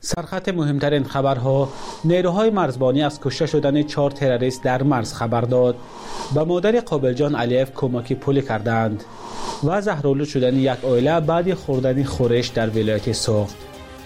سرخط مهمترین خبرها: نیروهای مرزبانی از کشته شدن 4 تروریست در مرز خبر داد. به مادر قابلجان علیف کمکی پولی کردند. و زهرآلود شدن یک عائله بعد خوردن خورش در ولایت سوخت.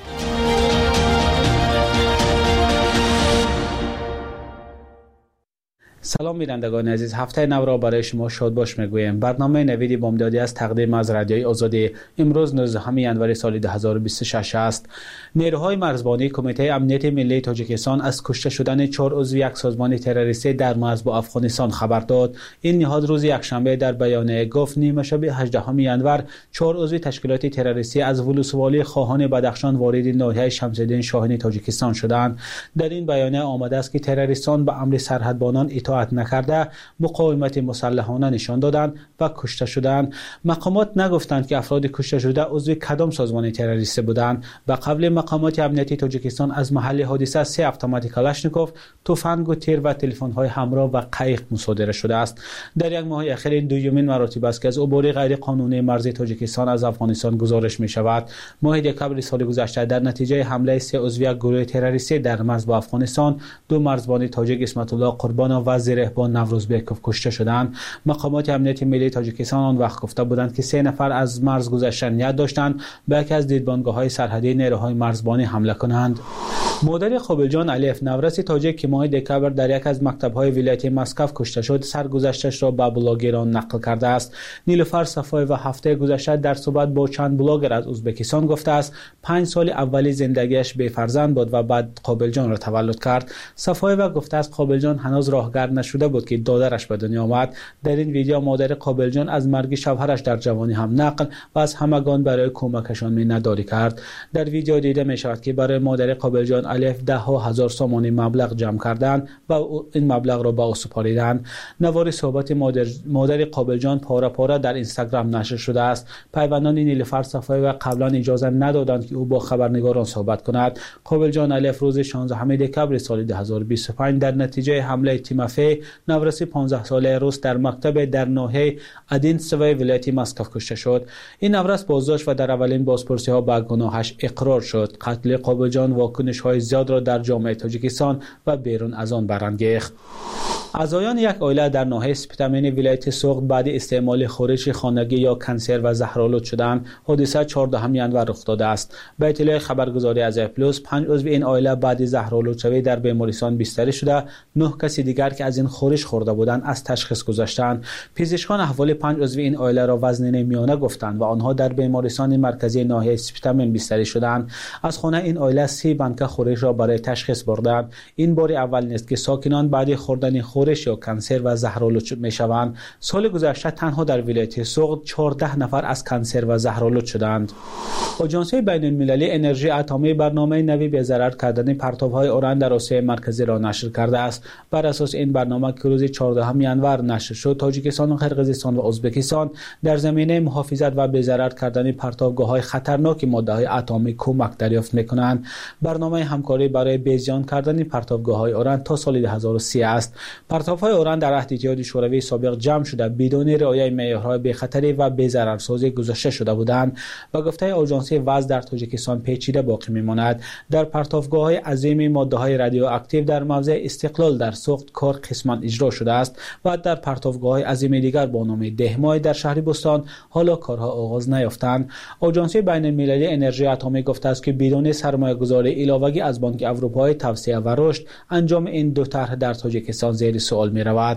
سلام بینندگان عزیز، هفته نو را برای شما شاد باش میگویم. برنامه نوید بامدادی از تقدیم از رادیوی آزادی. امروز 19 ینور سال 2026 است. نیروهای مرزبانی کمیته امنیت ملی تاجیکستان از کشته شدن 4 عضو یک سازمان تروریستی در مرز با افغانستان خبر داد. این نهاد روز یکشنبه در بیانیه گفت نیمه شب 18 ینور 4 عضو تشکیلات تروریستی از ولسوالی خواهان بدخشان وارد ناحیه شمس‌الدین شاهین تاجیکستان شدند. در این بیانیه آمده است که تروریستان به امر سرحدبانان اطاعت نکرده مقاومت مسلحانه نشان دادند و کشته شدند. مقامات نگفتند که افراد کشته شده عضو کدام سازمان تروریستی بودند. به قبل مقامات امنیتی تاجیکستان از محل حادثه 3 اتومات کلاشنیکوف، تفنگ و تیر و تلفن‌های همراه و قایق مصادره شده است. در یک ماه اخیر این دومین مراتب است که از عبور غیر قانونی مرز تاجیکستان از افغانستان گزارش می شود. ماه دکمبر سال گذشته در نتیجه حمله 3 عضو یک گروه تروریستی در مرز با افغانستان 2 مرزبان تاجیک اسمت الله قربان و زیرهبان نوروزبیکوف کشته شدند. مقامات امنیت ملی تاجیکستان آن وقت گفته بودند که 3 نفر از مرز گذشتن نیت داشتند به یکی از دیدبانگاه‌های سرحدی نیروهای مرزبانی حمله کنند. مادر قابلجان علیف نورس تاجیک که ماه دکمبر در یک از مکتب‌های ولایت مسکو کشته شد، سرگذشتش را به بلاگران نقل کرده است. نیلوفر صفای و هفته گذشته در صحبت با چند بلاگر از ازبکستان گفته است 5 سال اولی زندگیش بی فرزند بود و بعد قابلجان را تولد کرد. صفای و گفته است قابلجان هنوز راهگرد نشده بود که دادرش به دنیا آمد. در این ویدیو مادر قابلجان از مرگ شوهرش در جوانی هم نقل و از همگان برای کمکشان مینداری کرد. در ویدیو دیده می شود که برای مادر قابلجان علیف 10,000 سومانی مبلغ جمع کردند و این مبلغ را به او سپاریدند. نوار صحبت مادر قابلجان پاره پاره در اینستاگرام نشر شده است. پیوندان نیلوفر صفایی و قبلا اجازه ندادند که او با خبرنگاران صحبت کند. قابلجان علیف روز 16 دکمبر سال 2025 در نتیجه حمله تیمافی نورس 15 ساله روس در مکتب در ناحیه ادینسوی ولایت مسکو کشته شد. این نورس بازداشت و در اولین بازپرسی ها به گناهش اقرار شد. قتل قابلجان واکنش های زیاد را در جامعه تاجیکستان و بیرون از آن برانگیخت. اعضایان یک عائله در ناحیه سپتامین ولایت سوخت بعد استعمال خورش خانگی یا کنسر و زهرآلود شدند. حادثه 14 ینور رخ داده است. به اطلاع خبرگزاری از پلوس 5 عضو این عائله بعد زهرآلود شوی در بیمارستان بستری شده. 9 کسی دیگر که از این خورش خورده بودند از تشخیص گذشتند. پزشکان احوال 5 عضو این عائله را وزنین میانه گفتند و آنها در بیمارستان مرکزی ناحیه سپتامین بستری شدند. از خانه این عائله 30 بنکه خورش را برای تشخیص بردند. این بار اول نیست که ساکنان بعد خوردن خورش یا کنسر و زهرآلود میشوند. سال گذشته تنها در ولایت سوخت 14 نفر از کنسر و زهرآلود شدند. آژانس بین‌المللی انرژی اتمی برنامه نوی به ضرر کردن پرتوهای اوران در آسیای مرکزی را نشر کرده است. بر اساس این برنامه که روز 14 ینور نشر شد، تاجیکستان و قرقیزستان و ازبکستان در زمینه محافظت و به ضرر کردن پرتوگاه‌های خطرناک ماده‌های اتمی کمک دریافت می‌کنند. برنامه همکاری برای بی‌زیان کردن پرتوگاه‌های اوران تا سال 2030 است. پرتوهای اوران در عهد اتحادیه شوروی سابق جمع شده بدون رعایت معیارهای بی‌خطری و بی‌ضررسازی گذاشته شده بودند و گفته آژانس وضع در تاجیکستان پیچیده باقی می‌ماند. در پرتوگاه‌های عظیم ماده‌های رادیواکتیو در موضع استقلال در سوخت کار قسماً اجرا شده است و در پرتوگاه‌های عظیم دیگر با نام دهمای در شهر بستان حالا کارها آغاز نیافتند. آژانس بین‌المللی انرژی اتمی گفته است که بدون سرمایه‌گذاری علاوه‌ای از بانک اروپایی توسعه و رشد انجام این دو طرح در تاجیکستان زیر سوال می‌رود.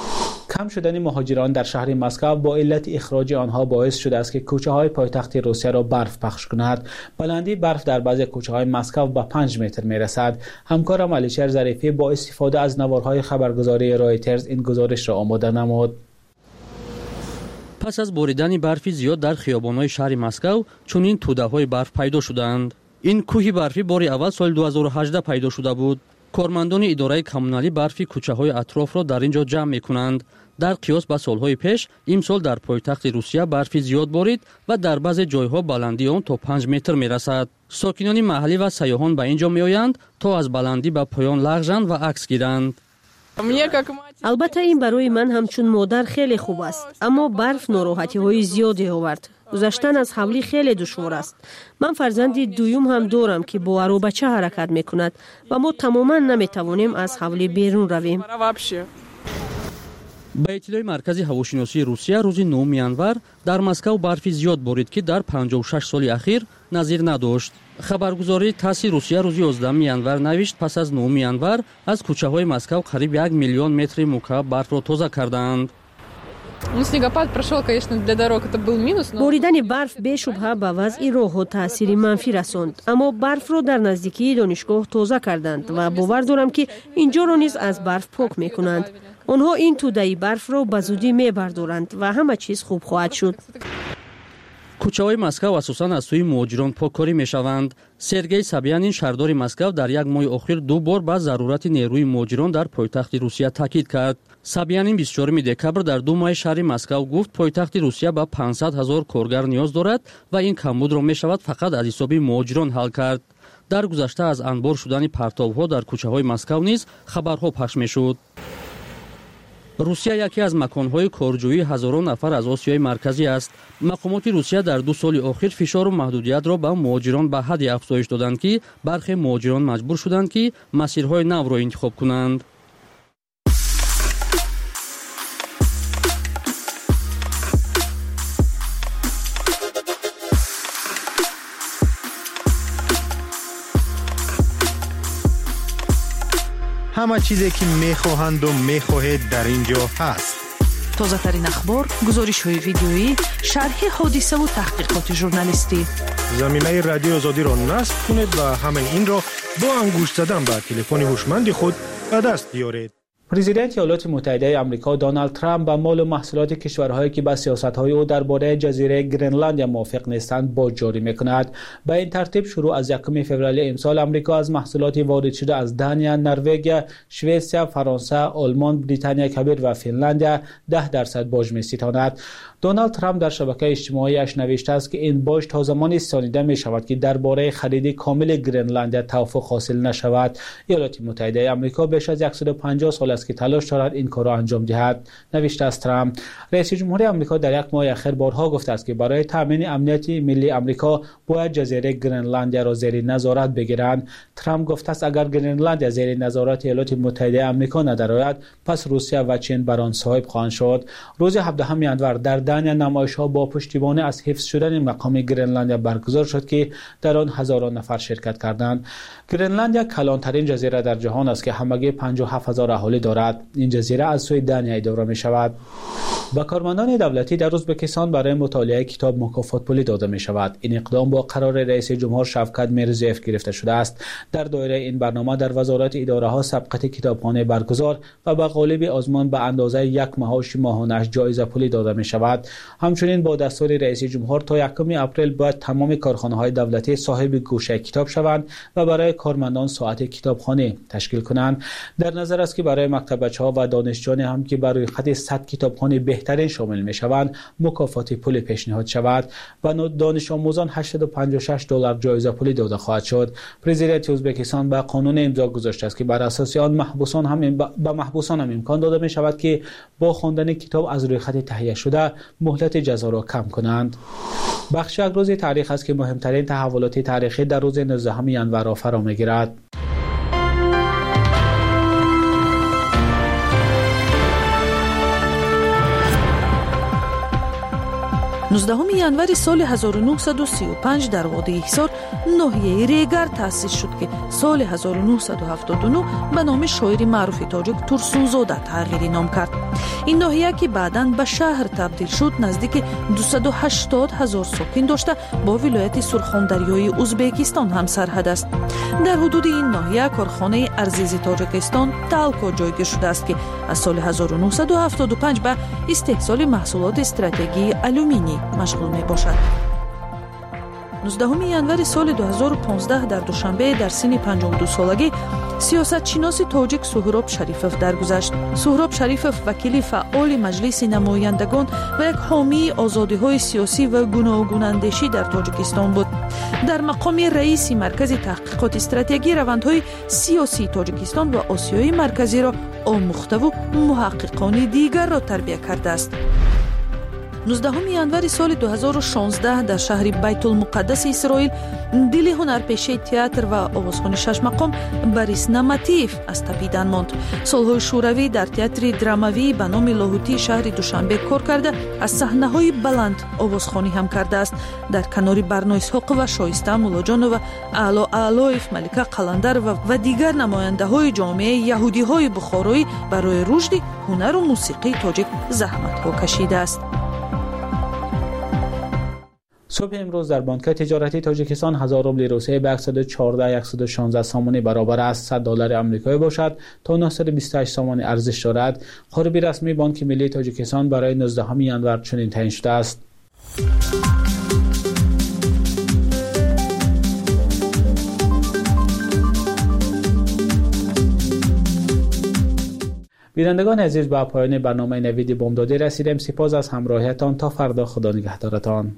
کم شدن مهاجران در شهر مسکو با علت اخراج آنها باعث شده است که کوچه‌های پایتخت روسیه را برف پخش کند. بلندی برف در بعضی کوچه‌های مسکو به 5 متر می‌رسد. همکارم علیشیر ظریفی با استفاده از نوارهای خبرگزاری رایترز این گزارش را آماده نمود. پس از باریدن برفی زیاد در خیابان‌های شهر مسکو چنین توده‌های برف پیدا شدند. این کوه برفی باری اول سال 2018 پیدا شده بود. کارمندان اداره کمونالی برفی کوچه‌های اطراف را در اینجا جمع می‌کنند. در قیاس به سالهای پیش امسال در پایتخت روسیه برفی زیاد بارید و در بعضی جایها بلندی آن تا 5 متر می‌رسد. ساکنان محلی و سیاحان به اینجا می‌آیند تا از بلندی به پایان لغزند و عکس گیرند. البته این برای من همچون مادر خیلی خوب است، اما برف ناراحتی‌های زیادی آورد. گذشتن از حولی خیلی دشوار است. من فرزند دویم هم دارم که با ارو بچه حرکت میکند و ما تماما نمیتوانیم از حولی بیرون رویم. با اطلاع مرکز هواشناسی روسیه روز 9 январ در مسکو برفی زیاد بارید که در 56 سال اخیر نظیر نداشت. خبرگزاری تاس روسیه روز 11 январ نوشت پس از 9 январ از کوچه های مسکو قریب 1 میلیون متر مکعب برف را تازه کردند. باریدن برف بی‌شبهه به وضع راه‌ها تأثیر منفی رساند، اما برف را در نزدیکی دانشگاه تازه کردند و باور دارم که اینجا را نیز از برف پاک میکنند. آنها این توده برف را به زودی میبردارند و همه چیز خوب خواهد شد. کوچه‌های مسکو اساساً از سوی مهاجران پاککاری میشوند. سرگئی سابیانین شهردار مسکو در یک ماه اخیر 2 بار به ضرورت نیروی مهاجران در پایتخت روسیه تاکید کرد. سابیانین 24 دکبر در 2 ماه شهر مسکو گفت پایتخت روسیه به 500,000 کارگر نیاز دارد و این کمبود را میشود فقط از حساب مهاجران حل کرد. در گذشته از انبار شدن پرتاب‌ها در کوچه‌های مسکو نیز خبرها پخش میشد. روسیه یکی از مکان‌های کارجویی هزاران نفر از آسیای مرکزی است. مقامات روسیه در 2 سال اخیر فشار و محدودیت را به مهاجران به حدی افزایش دادند که برخی مهاجران مجبور شدند که مسیرهای نو را انتخاب کنند. همه چیزی که میخواهند و میخواهید در اینجا هست. تازه ترین اخبار، گزارش های ویدیویی، شرح حادثه و تحقیقات ژورنالیستی. زمینه رادیو آزادی را نصب کنید و همین این را با انگشت زدن به تلفن هوشمند خود به دست بیارید. پرزیدنت ایالات متحده آمریکا دونالد ترامپ به مال و محصولات کشورهایی که به سیاست‌های او درباره جزیره گرینلند موافق نیستند باج جاری می‌کند. به این ترتیب شروع از 1 فوریه امسال آمریکا از محصولات وارد شده از دانیا، نروژ، سوئیس، فرانسه، آلمان، بریتانیا کبیر و فنلاند 10% باج می‌ستاند. دونالد ترامپ در شبکه اجتماعیش نوشته است که این باج تا زمانی سانیده می شود که درباره خرید کامل گرینلند توافق حاصل نشود. ایالات متحده آمریکا بیش از 150 سال است که تلاش دارد این کار را انجام دهد، نوشته است ترامپ. رئیس جمهور آمریکا در 1 ماه اخیر بارها گفته است که برای تامین امنیت ملی آمریکا باید جزیره گرینلند را زیر نظارت بگیرند. ترامپ گفته است اگر گرینلند زیر نظارت ایالات متحده آمریکا ندارد، پس روسیه و چین بر آن صاحب خواهند شد. روز 17 январ در دانیا نمایش‌ها با پشتیبانی از حفظ شدن مقام گرینلند برگزار شد که در آن هزاران نفر شرکت کردند. گرینلند یک کلانترین جزیره در جهان است که همگی 57,000 اهالی دارد. این جزیره از سوی دانیا اداره می شود. به کارمندان دولتی در ازبکستان برای مطالعه کتاب مکافات پولی داده می شود. این اقدام با قرار رئیس جمهور شوکت میرزیف گرفته شده است. در دایره این برنامه در وزارت اداره ها سبقت کتابخانه برگزار و به قالب آزمون به اندازه 1 معاش ماهانه جایزه پولی داده می شود. همچنین با دستور رئیس جمهور تا 1 اپریل باید تمام کارخانه‌های دولتی صاحب گوشه کتاب شوند و برای کارمندان ساعت کتابخانه تشکیل کنند. در نظر است که برای مکتبچه‌ها و دانشجویان هم که بر روی خط 100 کتابخانه بهترین شامل می‌شوند مکافات پولی پیشنهاد شود و دانش آموزان $856 جایزه پولی داده خواهد شد. پرزیدنت ازبکستان به قانون امضا گذاشته است که بر اساس آن محبوسان هم امکان داده می شود که با خواندن کتاب از روی خط تهیه شده مهلت جزا را کم کنند. بخش یک روز تاریخ است که مهمترین تحولات تاریخی در روز 19 январ فرا می‌گیرد. 19 январи соли 1935 дар водии ҳисор ноҳияи регар таъсис шуд ки соли 1979 ба номи шоири маъруфи тоҷик турсунзода тағйири ном кард. ин ноҳия ки баъдан ба шаҳр табдил шуд наздики 280 000 сокин дошта бо вилояти сурхондарёи узбекистон ҳамсарҳад аст. дар ҳудуди ин ноҳия корхонаи арзизи тоҷикистон талко ҷойгир шудааст ки аз соли 1975 ба истеҳсоли маҳсулоти стратегии алюминий машғул мебошад. 19 январи соли 2015 дар душанбе дар синни 52 солагӣ сиёсатшиноси тоҷик Суҳроб Шарифов даргузашт. Суҳроб Шарифов вакили фаъоли маҷлиси намояндагон ва як ҳомии озодиҳои сиёсӣ ва гуногунандешӣ дар Тоҷикистон буд. дар мақоми раиси маркази таҳқиқоти стратегӣ равандҳои сиёсии Тоҷикистон ва Осиёи марказиро омӯхтаву муҳаққиқони дигарро тарбия кардааст. 19 январи соли 2016 дар шаҳри байтулмуқаддаси Исроил дили ҳунарпешаи театр ва овозхони Шашмақом Борис Наматиев аз табидан монд. Солҳои шӯравӣ дар театри драмавии ба номи Лоҳутии шаҳри Душанбе кор карда, аз саҳнаҳои баланд овозхонӣ ҳам кардааст. Дар канори Барно Исҳоқова, Шоиста Муллоҷонова, Аъло Аълоев, Малика Қаландарова ва дигар намояндаҳои ҷомеаи яҳудиҳои бухороӣ барои рушди ҳунару мусиқии тоҷик заҳматҳо кашидааст. صبح امروز در بانک تجارتی تاجیکستان 1000 روبل روسیه به 114-116 سامانی برابر است. 100 دلار آمریکایی باشد تا 928 سامانی ارزش دارد. خاربی رسمی بانک ملی تاجیکستان برای 19 ینور چنین تعیین شده است. بینندگان عزیز، به پایان برنامه نوید بامدادی رسیدیم. سپاس از همراهیتان. تا فردا، خدا نگهدارتان.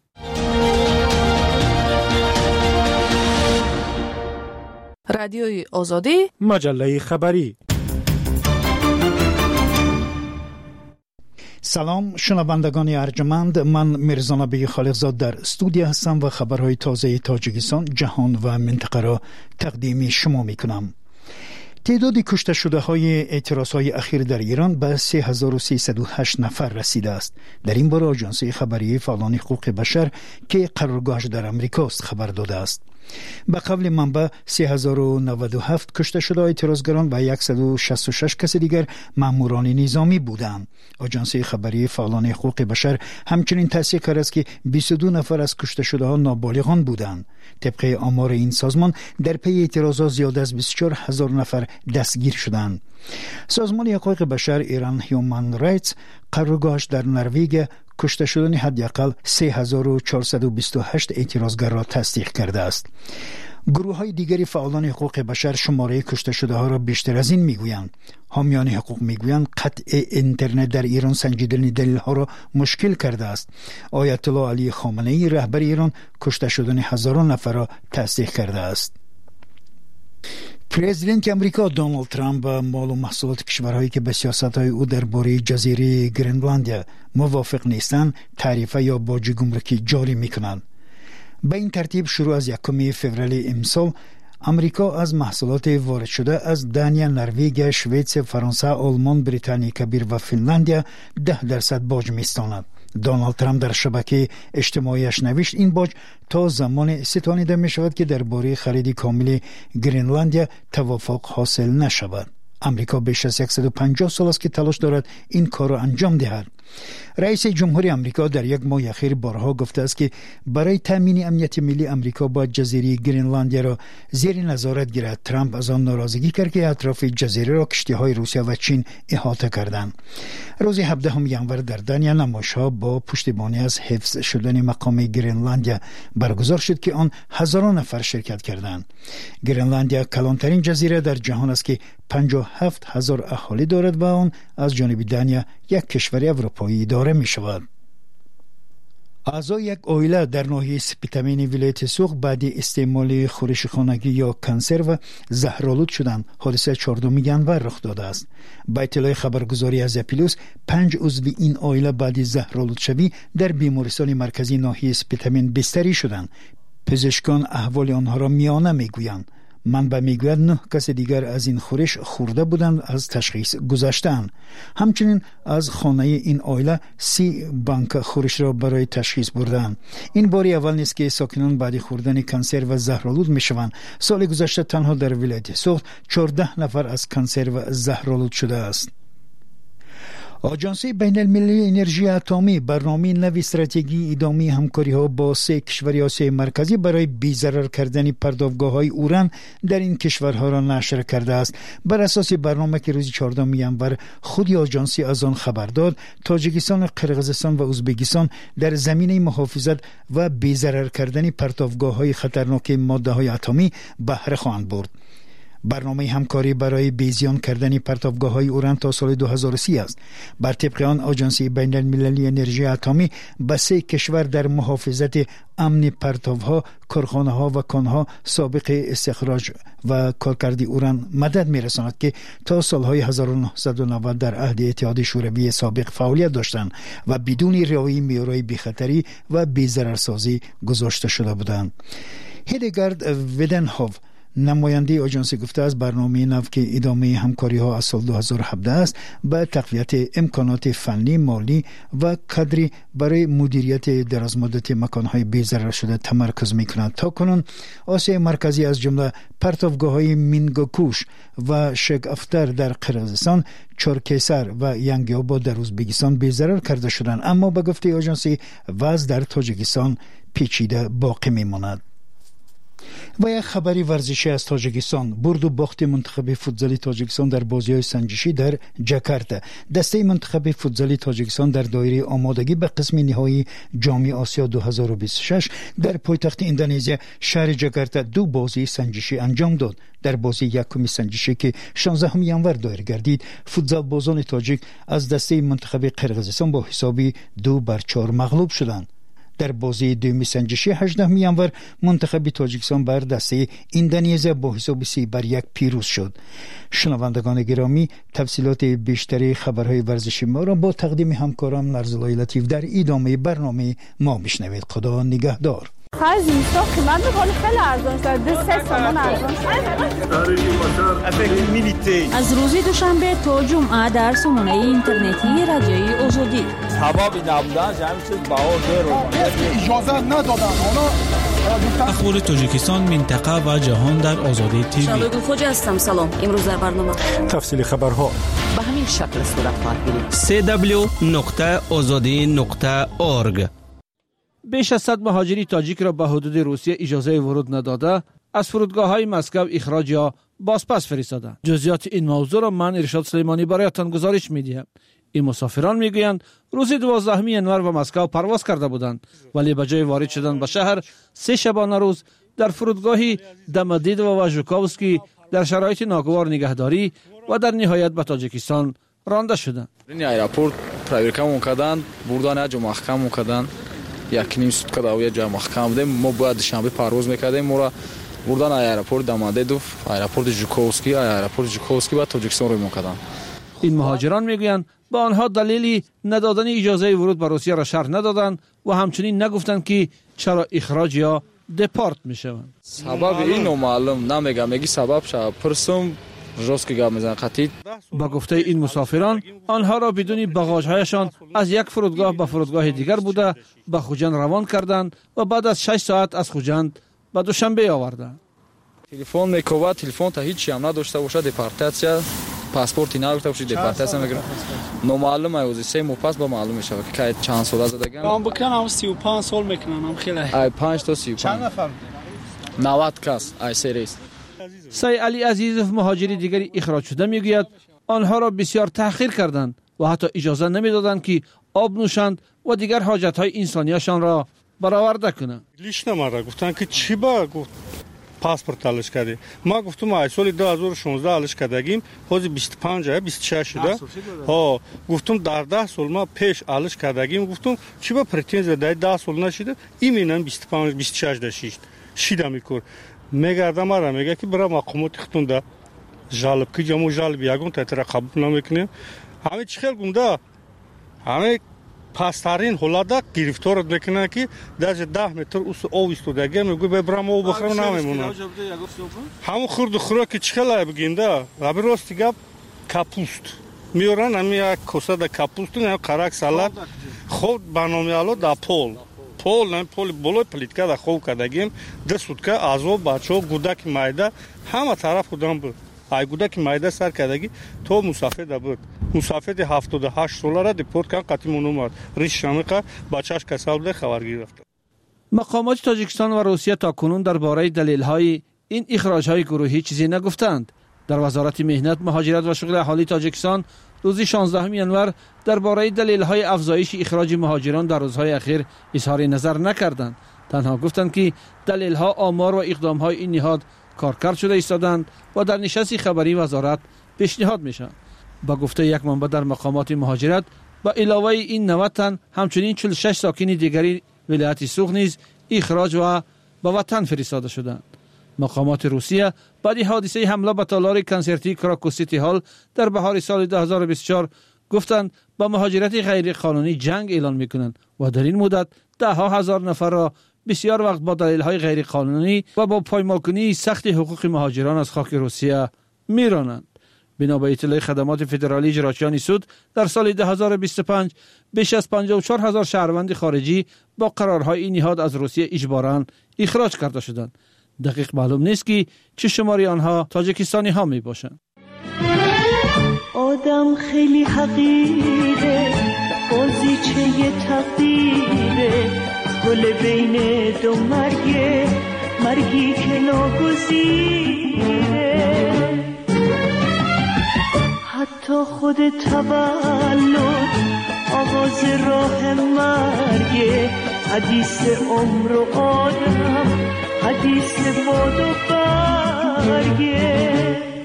رادیوی آزادی، مجله خبری. سلام شنوندگان ارجمند، من میرزا نبی خالقزاد در استودیو هستم و خبرهای تازه تاجیکستان، جهان و منطقه را تقدیم شما میکنم. تعداد کشته شده های اعتراض های اخیر در ایران به 3308 نفر رسیده است. در این باره آژانس خبری فعالان حقوق بشر که قرارگاهش در امریکا است خبر داده است. به قول منبع 3097 کشته شده اعتراضگران و 166 کس دیگر ماموران نظامی بودند. آژانس خبری فعالان حقوق بشر همچنین تصحیح کرده است که 22 نفر از کشته شده ها نابالغان بودند. طبق آمار این سازمان در پی اعتراضات زیاد از 24000 نفر دستگیر شدند. سازمان حقوق بشر ایران هیومن رایتس قرارگاهش در نروژ کشته شدن حداقل 3428 اعتراضگر را تصدیق کرده است. گروه های دیگری فعالان حقوق بشر شماره کشته شده ها را بیشتر از این میگویند. حامیان حقوق میگویند قطع اینترنت در ایران سنجیدن دلیل ها را مشکل کرده است. آیت الله علی خامنه ای رهبر ایران کشته شدن هزاران نفر را تصدیق کرده است. پرزیدنت امریکا دونالد ترامپ با مال و محصولات کشورهایی که به سیاست‌های او درباره جزیره گرینلند موافق نیستند تعرفه یا باج گمرکی جاری می‌کنند. به این ترتیب شروع از 1 فوریه امسال امریکا از محصولات وارد شده از دانیا، نروژ، سوئد، فرانسه، آلمان، بریتانیای کبیر و فنلاندیا 10% باج می‌ستاند. دونالد ترامپ در شبکه اجتماعیش نوشت این باج تا زمان ستانیده می شود که درباره خرید کامل گرینلند توافق حاصل نشود. امریکا بیش از 150 سال است که تلاش دارد این کار را انجام دهد. رئیس جمهوری امریکا در یک ماه اخیر بارها گفته است که برای تامین امنیت ملی امریکا باید جزیره گرینلند را زیر نظارت گیرد. ترامپ از آن ناراضگی کرد که اطراف جزیره را کشتی‌های روسیه و چین احاطه کردند. روز 17 ژانویه در دانیا نمایش‌ها با پشتیبانی از حفظ شدن مقام گرینلند برگزار شد که آن هزاران نفر شرکت کردند. گرینلند کلانترین جزیره در جهان است که 57,000 اهالی دارد و آن از جانب دانیا یک کشور اروپایی اداره می شود. اعضای یک عائله در ناحیه سپیتامین ولایت سوق بعد استعمال خورش خانگی یا کنسرو زهرآلود شدند. حادثه 14 ژانویه رخ داده است. با اطلاع خبرگزاری از اپیلوس 5 عضو این عائله بعد زهرآلود شوی در بیمارستان مرکزی ناحیه سپیتامین بستری شدند. پزشکان احوال آنها را میانه میگویند. منبع میگوید 9 کس دیگر از این خورش خورده بودند از تشخیص گذشتند. همچنین از خانه این عائله 30 بانک خورش را برای تشخیص بردند. این باری اول نیست که ساکنان بعد خوردن کنسر و زهرآلود میشوند. سال گذشته تنها در ولایت سوخت 14 نفر از کنسر و زهرآلود شده است. آژانس بین المللی انرژی اتمی برنامه نوی استراتژی ادامه همکاری ها با 3 کشور آسیای مرکزی برای بی‌ضرر کردن پرداختگاه های اوران در این کشورها را نشر کرده است. بر اساس برنامه که روز 14 ژانویه خود آژانس از آن خبر داد، تاجیکستان، قرقیزستان و ازبکستان در زمینه محافظت و بی‌ضرر کردن پرتابگاه های خطرناک ماده های اتمی بهره خواهند برد. برنامه همکاری برای بیزیان کردن پرتابگاه‌های اوران تا سال 2030 است. بر طبق آن آژانس بین‌المللی انرژی اتمی به 3 کشور در محافظت امن پرتابها، کارخانه‌ها و کان‌ها سابق استخراج و کارکردی اوران مدد می‌رساند که تا سالهای 1990 در عهد اتحاد شوروی سابق فعالیت داشتند و بدون رعایت معیارهای بی‌خطری و بی‌ضررسازی گذاشته شده بودند. هیدگارد ویدنهوف نماینده آژانس گفته است برنامه نو که ادامه همکاری ها از سال 2017 است به تقویت امکانات فنی، مالی و کادری برای مدیریت درازمدت مکانهای بی‌ضرر شده تمرکز می‌کند. تا کنون آسیای مرکزی از جمله پرتابگاه‌های مینگوکوش و شگافتر در قرقیزستان، چورکسر و ینگی‌آباد در ازبکستان بی‌ضرر کرده شدند، اما به گفته آژانس وضع در تاجیکستان پیچیده باقی می‌ماند. و یک خبری ورزشی از تاجیکستان. برد و باخت منتخب فوتبال تاجیکستان در بازی‌های سنجشی در جاکارتا. دسته منتخب فوتبال تاجیکستان در دایره آمادگی به قسم نهایی جام آسیا 2026 در پایتخت اندونزی شهر جاکارتا 2 بازی سنجشی انجام داد. در بازی یکم سنجشی که 16 ینور دایر گردید، فوتبال بازان تاجیک از دسته منتخب قرقیزستان با حسابی 2-4 مغلوب شدند. در بازی دومی سنجشی 18 ینور منتخب تاجیکستان بر دسته اندونزی با حساب 3-1 پیروز شد. شنوندگان گرامی، تفصیلات بیشتری خبرهای ورزشی ما را با تقدیم همکارم نرزلای لطیف در ادامه برنامه ما میشنوید. خدا نگهدار. خرج اینستا قیمت می‌کنه خیلی ارزان شده، 3 تومان ارزان شده. از روز دوشنبه تا جمعه در سامانه اینترنتی رادیوی آزادی. سبب نبودن همین چیز بهار اجازه ندادن. اخبار تاجیکستان، منطقه و جهان در آزادی تیوی. شبگل خوجا هستم. سلام. امروز در برنامه تفصیل خبرها به همین شکل صورت خواهد گرفت. www.azadi.org. بیش از 100 مهاجری تاجیک را به حدود روسیه اجازه ورود نداده از فرودگاه‌های مسکو اخراج یا بازپس فرستادند. جزئیات این موضوع را من ارشاد سلیمانی برایتان گزارش می‌دهم. این مسافران میگویند روز 12 ینور به مسکو پرواز کرده بودند، ولی به جای وارد شدن به شهر 3 شبانه روز در فرودگاهی دمدیدو و ژوکووسکی در شرایط ناگوار نگهداری و در نهایت به تاجیکستان رانده شدند. این ایرپورت پرویرکامون کردن، بردن اجا محکمون کردن. یک نیم سوتکا داویه جای محکم بودیم. ما باید شنبه پرواز میکردیم. ما را بردن ایرپورت دمدیدوف، ایرپورت ژوکووسکی و تاجیکستان روی میکردن. این مهاجران میگویند با آنها دلیلی ندادن اجازه ورود به روسیه را شرح ندادند و همچنین نگفتند که چرا اخراج یا دپارت میشوند. سبب اینو معلوم نمیگم، میگی سبب شب پرسم روزکی گام میزنن قطعی. با گفته این مسافران آنها را بدون باگاژهایشان از یک فرودگاه به فرودگاه دیگر بوده به خوجند روان کردند و بعد از 6 ساعت از خوجند به دوشنبه آوردند. تلفن میکواد، تلفن تا هیچی هم نداشته باشه، دپارتاسیا پاسپورتی نداشته باشه، دپارتاسیا میگیرن. نامعلومه از 3 ماه پس با معلوم میشه که چند سال زدگان. من بکنم 35 سال میکنم خیلی. ای 5 تا 35. چند نفر؟ 90 کس ای سریز. سای علی عزیزوف مهاجری دیگری اخراج شده میگوید آنها را بسیار تأخیر کردند و حتی اجازه نمیدادند که آب نوشند و دیگر حاجت‌های انسانیشان را برآورده کنند. لیشنا ما را گفتن که چی با گفت پاسپورت алыш کردی. ما گفتم ای سال 2016 алыш کردگیم، حاضر 25 26 شده. ها گفتم در 10 سال ما پیش алыш کردگیم، گفتم چی با پرتنزیا در 10 سال نشده، ایمنن 25 26 داشت. شیدا میکرد. میگردم را میگه که برای مقامات خطونده جالب که جمعو جالب یکون تطریق قبول نمیکنیم. همه چی خیلی گونده همه پاستارین حالا گرفتارت میکنه که در 10 متر اوس او استودگی میگه برام او بخرم نمیمونه. همون خورد خوراک چی خیلی بگینده رابی راستی گپ کاپوست میورن همی یک کاسه دا کاپوست نه قرق سالاد خود برنامه الو دا پول نه پول بولو پلیتکا دا خوب کردگیم 10 سوتکا ازو بچو گودک مایده همه طرف بودن بود. ای گودک مایده سر کردگی تو مسافر دا بود. مسافر 78 ساله را دیپورت کردن قطعی اومد. ریش شامقه بچه‌اش کسال بوده خبر گرفت. مقامات تاجیکستان و روسیه تا کنون درباره دلایل این اخراج‌های گروهی چیزی نگفتند. در وزارت مهنت، مهاجرت و شغل اهالی تاجیکستان روز 16 ینور درباره دلایل افزایش اخراج مهاجران در روزهای اخیر اظهار نظر نکردند. تنها گفتند که دلایل آمار و اقدام های این نهاد کارکرد شده ایستادند و در نشست خبری وزارت پیشنهاد میشن. با گفته یک منبع در مقامات مهاجرت، با علاوه این 90 تن همچنین 46 ساکن دیگری ولایت سوخ نیز اخراج و به وطن فرستاده شدند. مقامات روسیه بعد حادثه حمله به تالار کنسرتی کراکو سیتی هال در بهار سال 2024 گفتند با مهاجرت غیر قانونی جنگ اعلان میکنند و در این مدت ده ها هزار نفر را بسیار وقت با دلایل غیر قانونی و با پایمالکنی سخت حقوق مهاجران از خاک روسیه میرانند. بنا به اطلاع خدمات فدرالی اجراییان سود، در سال 2025 بیش از 54,000 شهروند خارجی با قرارهای این نهاد از روسیه اجباراً اخراج کرده شدند. دقیق معلوم نیست که چه شماری آنها تاجیکستانی ها می باشند. آدم خیلی حقیره، بازیچه تقدیره، گل بین دو مرگی که ناگزیره. حتی خود تولد آغاز راه مرگه، حدیث عمر و آدم، حدیث باد و برگه.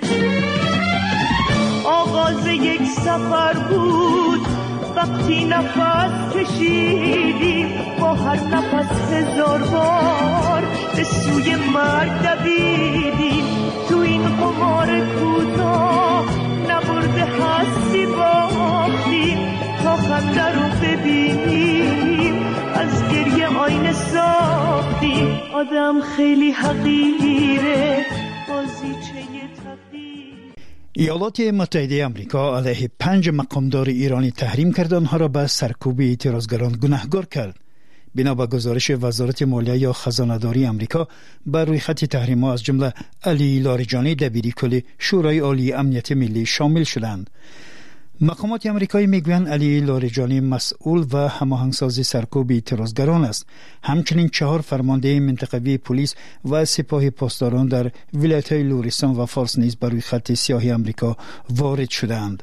آغاز یک سفر بود وقتی نفس کشیدیم، با هر نفس هزار بار به سوی مرگ دویدیم. تو این قمار کوتاه نبرده هستی باختیم، تا خنده رو ببینیم از گریه آینه ساختیم. آدم خیلی حقیره، بازیچه تقدیر. ایالات متحده آمریکا علیه 5 مقامدار ایرانی تحریم کرد، آنها را به سرکوب اعتراضگران گناهکار کرد. بنا به گزارش وزارت مالیه یا خزانه‌داری آمریکا، بر روی خط تحریم‌ها از جمله علی لاریجانی دبیری کل شورای عالی امنیت ملی شامل شدند. مقامات آمریکایی میگویند علی لاریجانی مسئول و هماهنگساز سرکوب اعتراضگران است. همچنین 4 فرمانده منطقوی پلیس و سپاه پاسداران در ولایت‌های لرستان و فارس نیز بر روی خط سیاه آمریکا وارد شدند.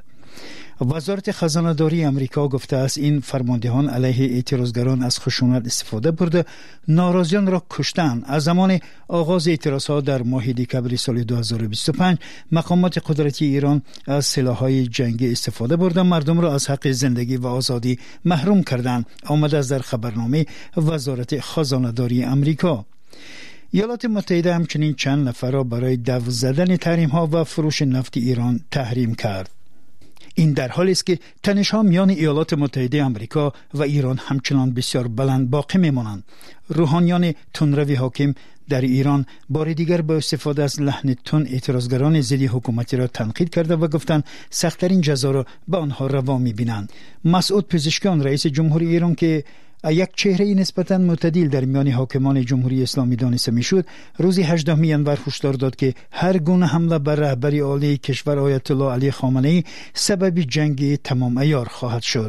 وزارت خزانه‌داری آمریکا گفته است این فرماندهان علیه اعتراضگران از خشونت استفاده برده ناراضیان را کشتند. از زمان آغاز اعتراضها در ماه دکمبر سال 2025 مقامات قدرتی ایران از سلاح‌های جنگی استفاده برده مردم را از حق زندگی و آزادی محروم کردند. آمده است در خبرنامه وزارت خزانه‌داری آمریکا. ایالات متحده همچنین چند نفر را برای دفع زدن تحریم‌ها و فروش نفت ایران تحریم کرد. این در حالی است که تنش‌ها میان ایالات متحده آمریکا و ایران همچنان بسیار بلند باقی میمانند. روحانیان تندروی حاکم در ایران بار دیگر با استفاده از لحن تند اعتراضگران ضد حکومتی را تنقید کرده و گفتند سخت‌ترین جزا را به آنها روا می‌بینند. مسعود پزشکیان رئیس جمهوری ایران که یک چهره نسبتاً معتدل در میان حاکمان جمهوری اسلامی دانسته میشد، روز 18 ینور هشدار داد که هر گونه حمله بر رهبری عالی کشور آیت الله علی خامنه‌ای سبب جنگ تمام عیار خواهد شد.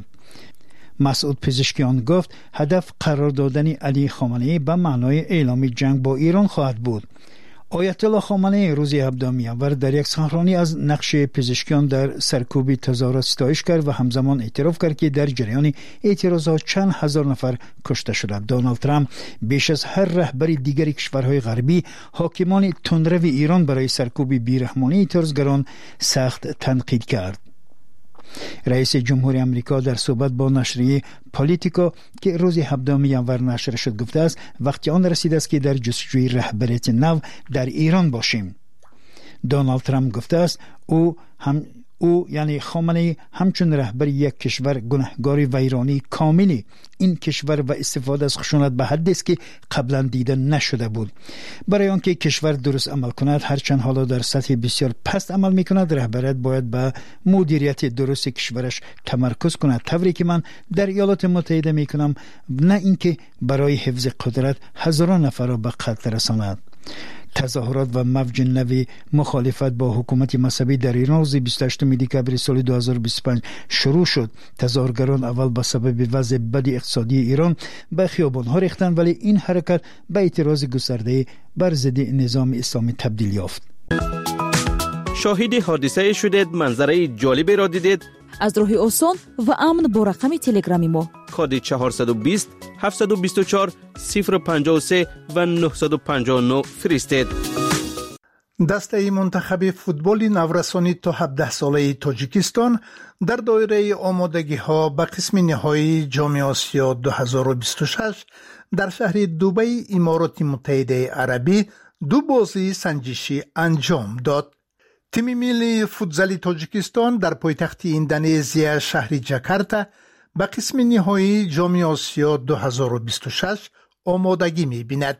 مسعود پزشکیان گفت هدف قرار دادن علی خامنه‌ای به معنای اعلام جنگ با ایران خواهد بود. آیت الله خامنه‌ای روز 17 ینور در یک سخنرانی از نقش پزشکیان در سرکوب تظاهرات ستایش کرد و همزمان اعتراف کرد که در جریان اعتراضات چند هزار نفر کشته شدند. دونالد ترامپ بیش از هر رهبر دیگر کشورهای غربی حاکمان تندرو ایران برای سرکوب بیرحمانه اعتراضگران سخت تنقید کرد. رئیس جمهوری آمریکا در صحبت با نشریه پالیتیکا که روز 17 ینور نشر شد گفته است وقتی آن رسید است که در جستجوی رهبریت نو در ایران باشیم. دونالد ترامپ گفته است او یعنی خامنه‌ای همچون رهبر یک کشور گناهکار ویرانی کاملی این کشور و استفاده از خشونت به حدی است که قبلا دیده نشده بود. برای آنکه کشور درست عمل کند هرچند حالا در سطح بسیار پست عمل میکند، رهبریت باید به مدیریت درست کشورش تمرکز کند، طوری که من در ایالات متحده میکنم، نه اینکه برای حفظ قدرت هزاران نفر را به قتل رساند. تظاهرات و موج نوی مخالفت با حکومت مذهبی در ایران روز 28 دکمبر سال 2025 شروع شد. تظاهرگران اول به سبب وضع بد اقتصادی ایران به خیابان‌ها ریختند، ولی این حرکت به اعتراض گسترده بر ضد نظام اسلامی تبدیل یافت. شاهد حادثه شدید، منظره جالبی را دیدید؟ از راه آسان و امن با رقم تلگرامی ما کد 420 724 053 و 959 فرستید. دسته منتخب فوتبال نورسانی تا 17 ساله تاجیکستان در دایره آمادگی ها به قسم نهایی جام آسیا 2026 در شهر دبی امارات متحده عربی 2 بازی سنجشی انجام داد. تیم ملی فوتزال تاجیکستان در پایتخت اندونزیا شهر جاکارتا به قسم نهایی جام آسیا 2026 آمادگی می بیند.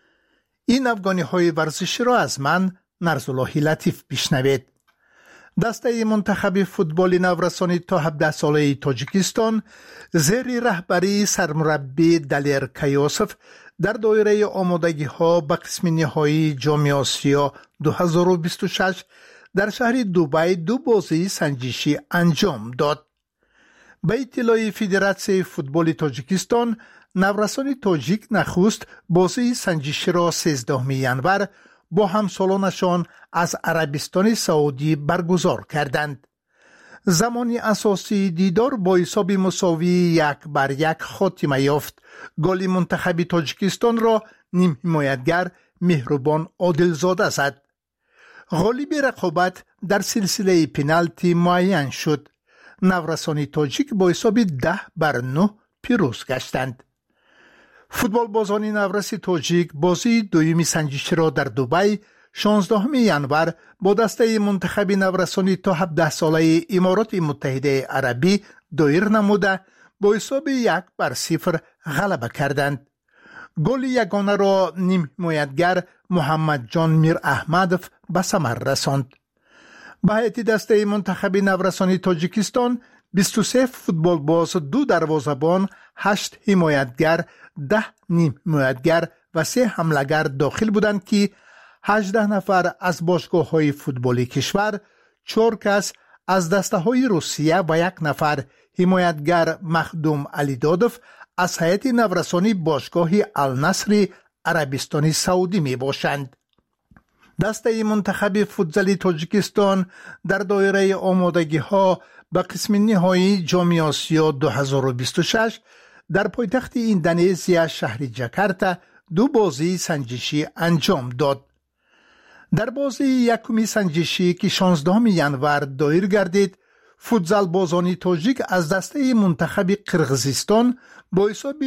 این افغانی های ورزشی را از من نرزالله لطیف بشنوید. دسته منتخب فوتبال نورسانی تا 17 ساله تاجیکستان زیر رهبری سرمربی دلیر کیاسف در دایره آمادگی ها به قسم نهایی جام آسیا 2026 در شهر دبی 2 بازی سنجشی انجام داد. به اطلاع فدراسیون فوتبال تاجیکستان، نورسان تاجیک نخست بازی سنجشی را 13 ژانویه با همسالانشان از عربستان سعودی برگزار کردند. زمان اساسی دیدار با حساب مساوی 1-1 خاتمه یافت. گل منتخب تاجیکستان را نیم حمایتگر مهربان عادلزاده زد. غالب رقابت در سلسله پنالتی معین شد. نورسان تاجیک با حساب 10-9 پیروز گشتند. فوتبال بازان نورس تاجیک بازی دومی سنجشی را در دبی 16 ژانویه با دسته منتخب نورسانی تا 17 ساله امارات متحده عربی دایر نموده با حساب 1-0 غلبه کردند. گل یگانه را نیم حمایتگر محمد جان میر احمدов به ثمر رساند. به هیئت دسته منتخب نورسانی تاجیکستان 23 فوتبال باز، 2 دروازه‌بان، 8 حمایتگر، 10 نیم حمایتگر و 3 حمله‌گر داخل بودند که 18 نفر از باشگاه‌های فوتبالی کشور، 4 کس از دسته‌های روسیه و 1 نفر حمایتگر مخدوم علیدادوف از هیئت نورسانی باشگاه النصر عربستان سعودی می باشند. دسته منتخب فوتزال تاجیکستان در دایره آمادگی ها به قسم نهایی جام آسیا 2026 در پایتخت اندونزیا شهر جاکارتا 2 بازی سنجشی انجام داد. در بازی یکمی سنجشی که 16 ژانویه دایر گردید، فوتزال بازانی تاجیک از دسته منتخب قرقیزستان با حساب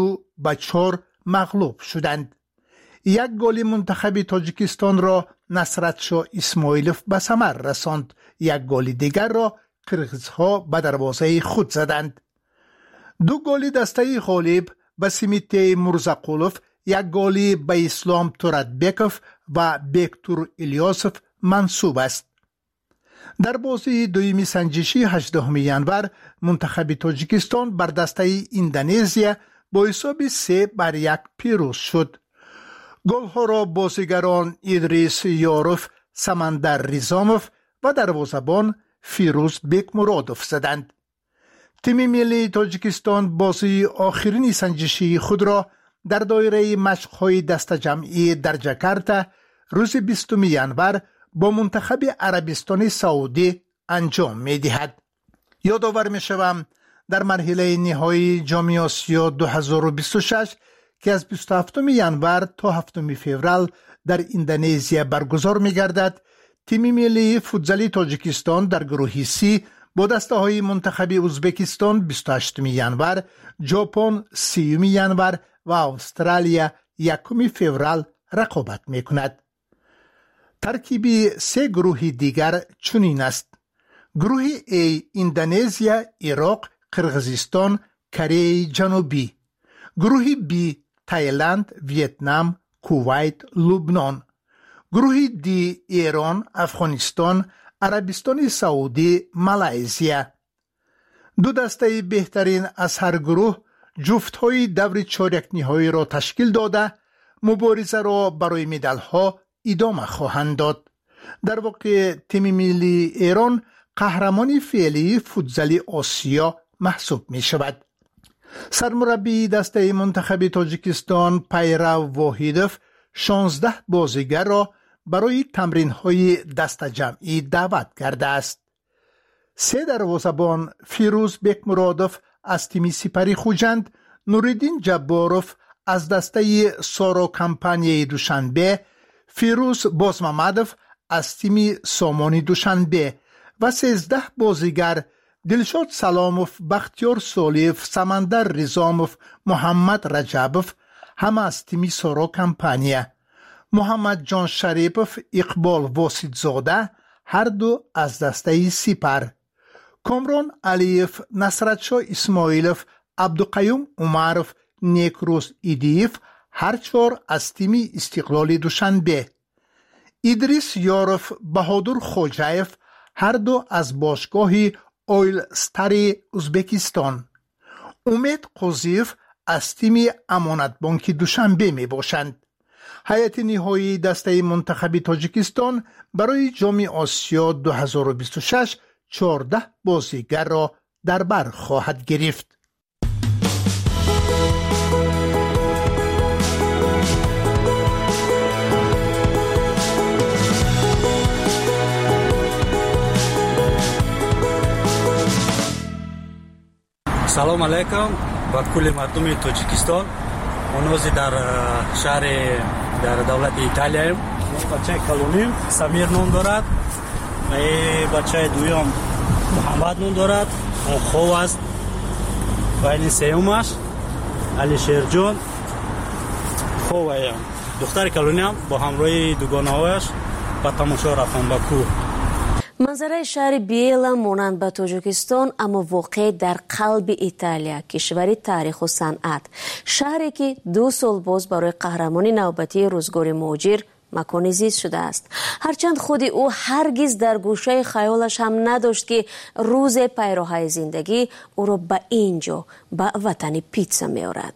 2-4 مغلوب شدند. 1 گل منتخب تاجیکستان را نصرتشاه اسماعیلوف به ثمر رساند. 1 گل دیگر را قرقیزها به دروازه خود زدند. 2 گل دسته غالب به سمیت مرزقولوف، 1 گل به اسلام توراتبکوف و بیکتور الیاسوف منصوب است. در بازی دومی سنجشی 18 ژانویه منتخب تاجیکستان بر دسته اندونزیا با حساب 3-1 پیروز شد. گل‌ها را بازیگران ادریس یاروف، سمندر ریزاموف و دروازه‌بان فیروز بیک مرادوف زدند. تیم ملی تاجیکستان بازی آخرین سنجشی خود را در دایره مشق‌های دسته جمعی در جاکارتا روز 20 ژانویه با منتخب عربستان سعودی انجام می‌دهد. یادآور می‌شوم در مرحله نهایی جام آسیا 2026 که از 27 ژانویه تا 7 فوریه در اندونزیا برگزار می‌گردد، تیم ملی فوتزال تاجیکستان در گروه سی با دسته‌های منتخب ازبکستان 28 ژانویه، ژاپن 30 ژانویه و استرالیا 1 فوریه رقابت می‌کند. ترکیب 3 گروه دیگر چنین است: گروه A اندونزیا، عراق، قرقیزستان، کره جنوبی. گروه B تایلند، ویتنام، کویت، لبنان. گروه D ایران، افغانستان، عربستان سعودی، مالزیا. 2 دسته بهترین از هر گروه جفت‌های دور چهارک نهایی را تشکیل داده مبارزه را برای مدال‌ها ادامه خواهند داد. در واقع تیم ملی ایران قهرمان فعلی فوتزال آسیا محسوب می شود. سرمربی دسته منتخب تاجیکستان پیرو واحدوف 16 بازیگر را برای تمرین‌های دسته جمعی دعوت کرده است. 3 دروازه‌بان فیروز بیک مرادوف از تیم سپری خوجند، نوردین جباروف از دسته سارا کمپانی دوشنبه، فیروز بازمامدов از تیم سامانی دوشنبه و 13 بازیگر دلشاد سلاموف، بختیار سالیف، سمندر رزاموف، محمد رجبوف همه از تیم سارا کمپانیه. محمد جان شریپوف، اقبال واسیدزاده هر دو از دسته سپر. کامران علیف، نصرتشاه اسماعیلوف، عبدالقیوم عمروف، نیکروز ایدیف هر 4 از تیم استقلال دوشنبه. ادریس یاروف، بهادر خوجایف هر دو از باشگاه اویل ستار ازبکستان. امید قضیف از تیم امانت بانک دوشنبه می باشند. هیئت نهایی دسته منتخب تاجیکستان برای جام آسیا 2026 14 بازیگر را در بر خواهد گرفت. салом алайкум ба кулли мардуми тоҷикистон. мо нози дар шаҳри дар давлати италияем. бачаи калоним самир ном дорад ва бачаи дуюм муҳаммад ном дорад. он хов аст ва ин сеюмаш алишерҷон ховаям. духтари калониам бо ҳамроҳи дугонаҳояш ба тамошо рафтам ба кӯҳ. манзараи шаҳри биела монанд ба тоҷикистон, аммо воқеъ дар қалби италия, кишвари таъриху санъат, шаҳре ки 2 сол боз барои қаҳрамони навбатии рӯзгори муҳоҷир макони зист шудааст. ҳарчанд худи ӯ ҳаргиз дар гӯшаи хаёлаш ҳам надошт ки рӯзе пайроҳаи зиндагӣ ӯро ба ин ҷо, ба ватани питса меорад.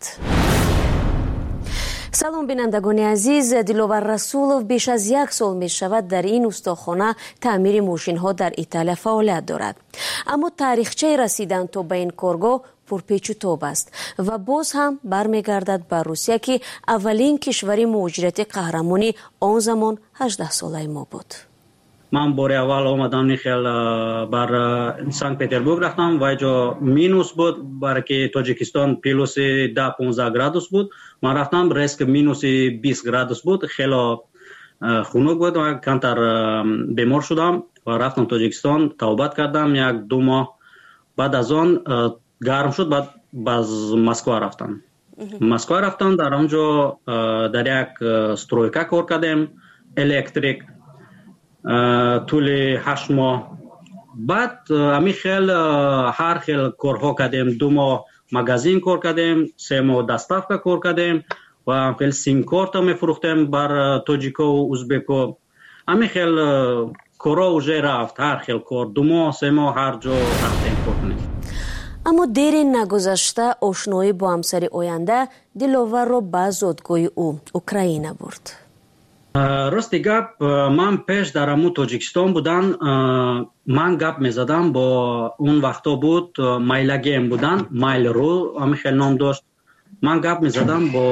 салом бинандагони азиз, диловар расулов беш аз 1 сол мешавад дар ин устохона таъмири мошинҳо дар Италия фаъолият дорад. аммо таърихчаи расидан то ба ин коргоҳ пурпечутоб аст ва боз ҳам бармегардад ба Русия ки аввалин кишвари муҳоҷирати қаҳрамони он замон 18-солаи мо буд. ман бори аввал омадам нихел бар санкт петербург рафтам ва ҷо минус буд, баре ки тоҷикистон плюси 10-15 градус буд. ман рафтам резко минуси 20 градус буд, хело хунук буд ва камтар бемор шудам ва рафтам тоҷикистон, тавбат кардам 1-2 моҳ. баъд аз он гарм шуд, баъд баз Москва рафтам. Москва рафтам, дар он ҷо дар як стройка кор кардем, электрик, тӯли 8 моҳ. баъд ами хел ҳар хел корҳо кардем. 2 моҳ магазин кор кардем, 3 моҳ доставка кор кардем ва хел сим-корта мефурӯхтем бар тоҷикоу узбеко. ами хел корҳо уже рафт, ҳар хел кор 2 моҳ 3 моҳ ҳар ҷо рафтем кор кунем. аммо дери нагузашта ошноӣ бо ҳамсари оянда диловарро ба зодгоҳи ӯ Украина бурд. рости гап, ман пеш дар аму Тоҷикистон будан ман гап мезадам бо он вақто буд майлагем будан, Mail.ru ами хел ном дошт. ман гап мезадам бо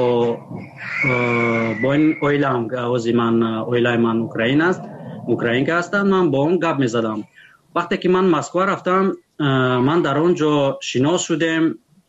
ин оилам, ози ман оилаи ман украинка ҳастанд. ман бо он гап мезадам. вақте ки ман Москва рафтам, ман дар он ҷо шинос шудем.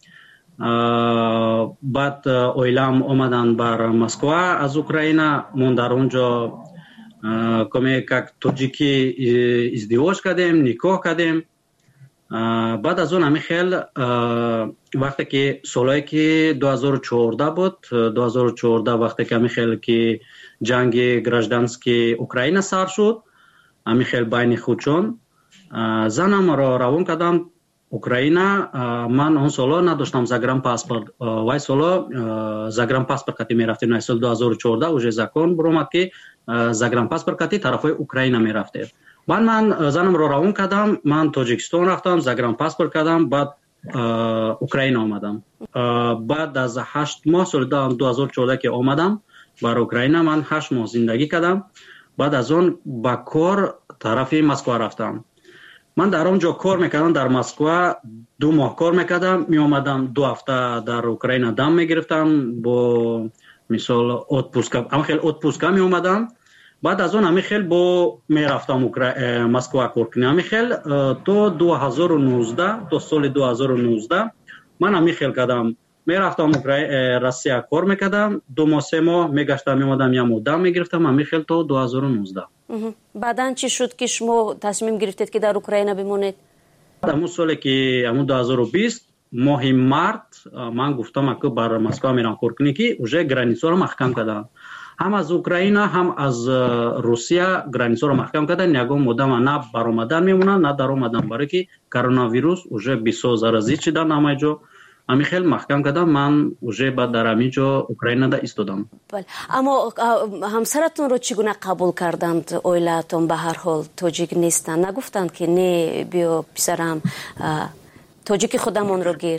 баъд оилам омадан бар Москва аз Украина. мон дар он ҷо коме как тоҷикӣ издивоҷ кардем, никоҳ кардем. баъд аз он ами хел вақте ки солое ки 2014 буд, 2014 вақте ки ами хел ки ҷанги граждански Украина сар шуд, ами хел байни худчон занамро равон кардам Украина. ман он соло надоштам загранпаспорт. вай соло загранпаспорт кати мерафтем. на соли 2014 уже закон биромад ки загранпаспорт кати тарафои Украина мерафтем. ман занамро равон кардам. ман Тоҷикистон рафтам, загранпаспорт кардам, баъд Украина омадам. баъд аз 8 моҳ соли 2014 ки омадам бар Украина, ман 8 моҳ зиндагӣ кардам. баъд аз он ба кор тарафи Москва рафтам. ман дар он ҷо кор мекардам, дар Москва 2 моҳ кор мекардам. меомадам 2 ҳафта дар Украина дам мегирифтам бо мисол отпуска, амхел отпуска меомадам. баъд аз он амихел бо мерафтам Москва кор кунам. амихел то 2019, то соли 2019 ман амихел кардам میرفتم روسیه کار میکردم 2 ماه 3 ماه میگشتم میومدم یه مدام میگرفتم همین خیلی تا 2019. بعدن چی شد که شما تصمیم گرفتید که در اوکراین بمونید؟ همون سالی که همون 2020 ماه مارت من گفتم که بر مسکو میرم کار کنی که اوجه گرانیسا رو محکم کردن. هم از اوکراین هم از روسیه گرانیسا رو محکم کردن. یگان مدام نه برآمدن میمونن نه در اومدن، برای که کرونا ویروس اوجه بیسو زرازی شدن همه جا. همین خیلی محکم کردم. من اوجه بعد در همین جا اوکراین دا ایستادم. بله، اما همسرتون رو چگونه قبول کردند؟ اویلاتون به هر حال تاجیک نیستن، نگفتند که نه بیا پسرم تاجیک خودمون رو گیر؟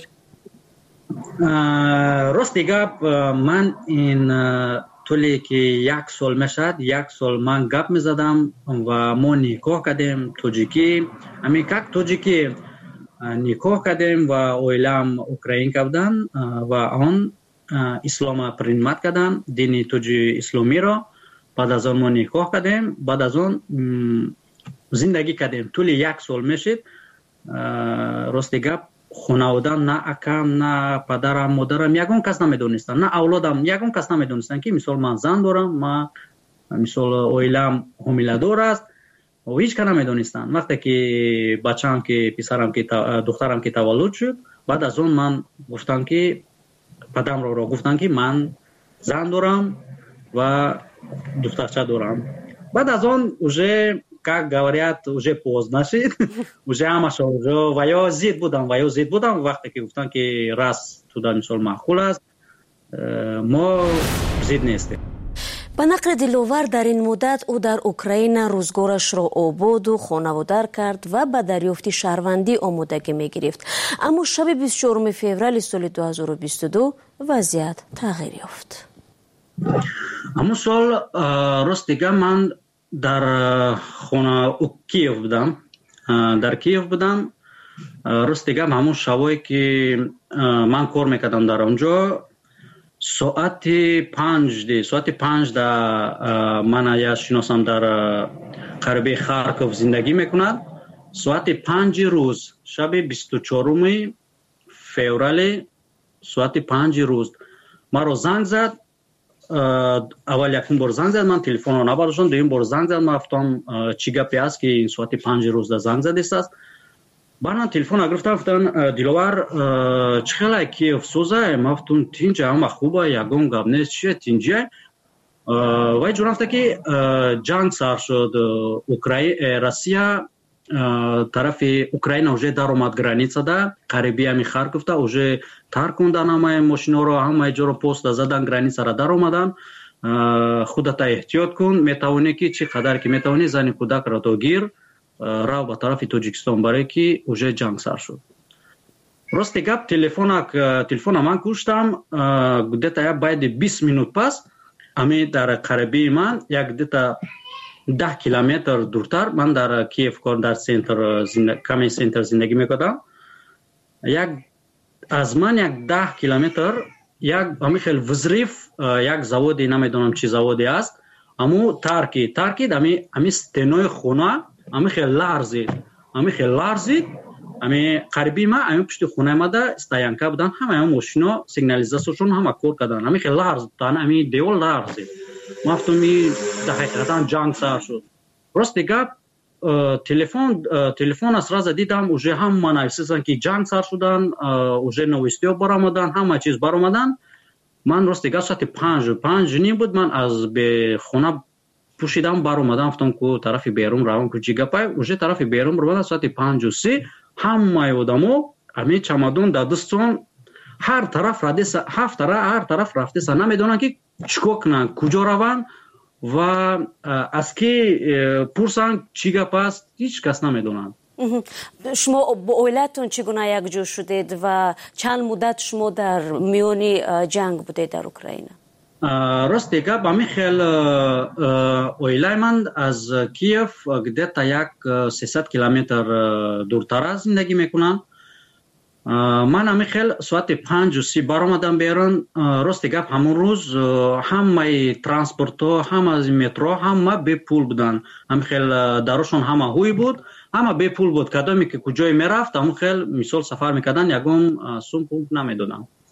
راستی گپ من این طولی که 1 سال میشد 1 سال من گپ میزدم و ما نکاح کردیم تاجیکی. همین که تاجیکی نکاح کردیم و اویلام اوکراین کردن و آن اسلام پرینمت کردن، دین توجی اسلامی را. بعد از آن ما نکاح کردیم، بعد از آن زندگی کردیم. طول 1 سال میشد. راستی گپ خانوادم نه اکم نه پدرم مادرم یگان کس نمیدونستن، نه اولادم یگان کس نمیدونستن که مثال من زن دارم، من مثال اویلام حامله دار است و هیچ کس نمیدونستن. وقتی که بچه‌ام که پسرم که دخترم که تولد شد، بعد از اون من گفتم که پدرم رو گفتن که من زن دارم و دخترچه دارم. بعد از اون уже как говорят уже поздно شد. уже همش و یا زید بودم وقتی که گفتن که راست تو در مثال معقول است ما زید نیستیم. به نقل دلآور در این مدت او در اوکراین روزگارش را آباد و خانواده کرد و به دریافت شهروندی آمادگی می گرفت. اما شب 24 فوریه سال 2022 وضعیت تغییر یافت. اما سال راست دیگه من در خانه کیف بودم، در کیف بودم. راست دیگه همون شبایی که من کار میکردم در اونجا ساعت 5 در من یا شناسم در غربی خارکوف زندگی میکند. ساعت 5 روز شب 24 فوریه ساعت 5 روز مرا زنگ زد. اول یکم بار زنگ زد، من تلفن رو نبرداشتم. دوم بار زنگ زد، من گفتم چی گپی است که این ساعت 5 روز در زنگ زده است. بعد تلفن گرفتم، گفتن دلوار چخیلی کیف سوزه؟ من گفتم تینجا همه خوبه، یگان گپ نیست. چیه تینجا؟ وای جون گفت که جنگ سر شد. روسیه طرف اوکراین اوجه در اومد گرانیسا دا قریبی همی خارکوف دا اوجه ترک کردن همه ماشینا رو، همه جا رو پست زدن، گرانیسا را در اومدن. خودت احتیاط کن، میتوانی که چی قدر که میتوانی زن کودک را تو گیر رو به طرف تاجیکستان، برای که اوجه جنگ سر شد. راستی گپ تلفن من کشتم دیتا باید 20 minut پس امی در قریبی من یک دیتا 10 کیلومتر دورتر، من در کیف کار در کمی سنتر زندگی میکردم. از من 10 کیلومتر همین خیلی وزریف یک زوادی، نمیدونم چی زوادی است، امو ترکید همین ستنوی خونه همین خیلی لرزید. همین قریبی ما همین پشت خونه ما دا استاینکا بودن، همه ماشینا سیگنالیزاسیون همه کار کردن، همین خیلی لرزید، همین دیوال لرزید. ما گفتم در حقیقتا جنگ سر شد. راست گپ تلفن از راز دیدم اوجه هم من احساسم که جنگ سر شدن، اوجه نوستی برآمدن، همه چیز برآمدن. من راست گپ ساعت 5 نیم بود، من از به خونه پوشیدم برآمدم، گفتم که طرف بیرون روان که چی گپای. اوجه طرف بیرون برآمدن ساعت 5:03 همه آدمو همین چمدون در دستون هر طرف رفته نمیدونن که چیکار کنن، کجا روان و از کی پرسن چی گپ است، هیچ کس نمیدونن. شما با اولادتون چگونه یکجا شدید و چند مدت شما در میان جنگ بودید در اوکراین؟ راستی گپ همین خیلی اویلای من از کیف دیتا یک 300 کیلومتر دورتر زندگی میکنم. من همین خیلی ساعت 5:30 برآمدم بیرون. راستی گپ همون روز همه ترانسپورت ها، همه از مترو همه به پول بودن، همین خیلی درشون همه هوی بود، همه به پول بود. کدامی که کجای میرفت همون خیلی مثال سفر میکردن یگم سوم پول نمیدادن.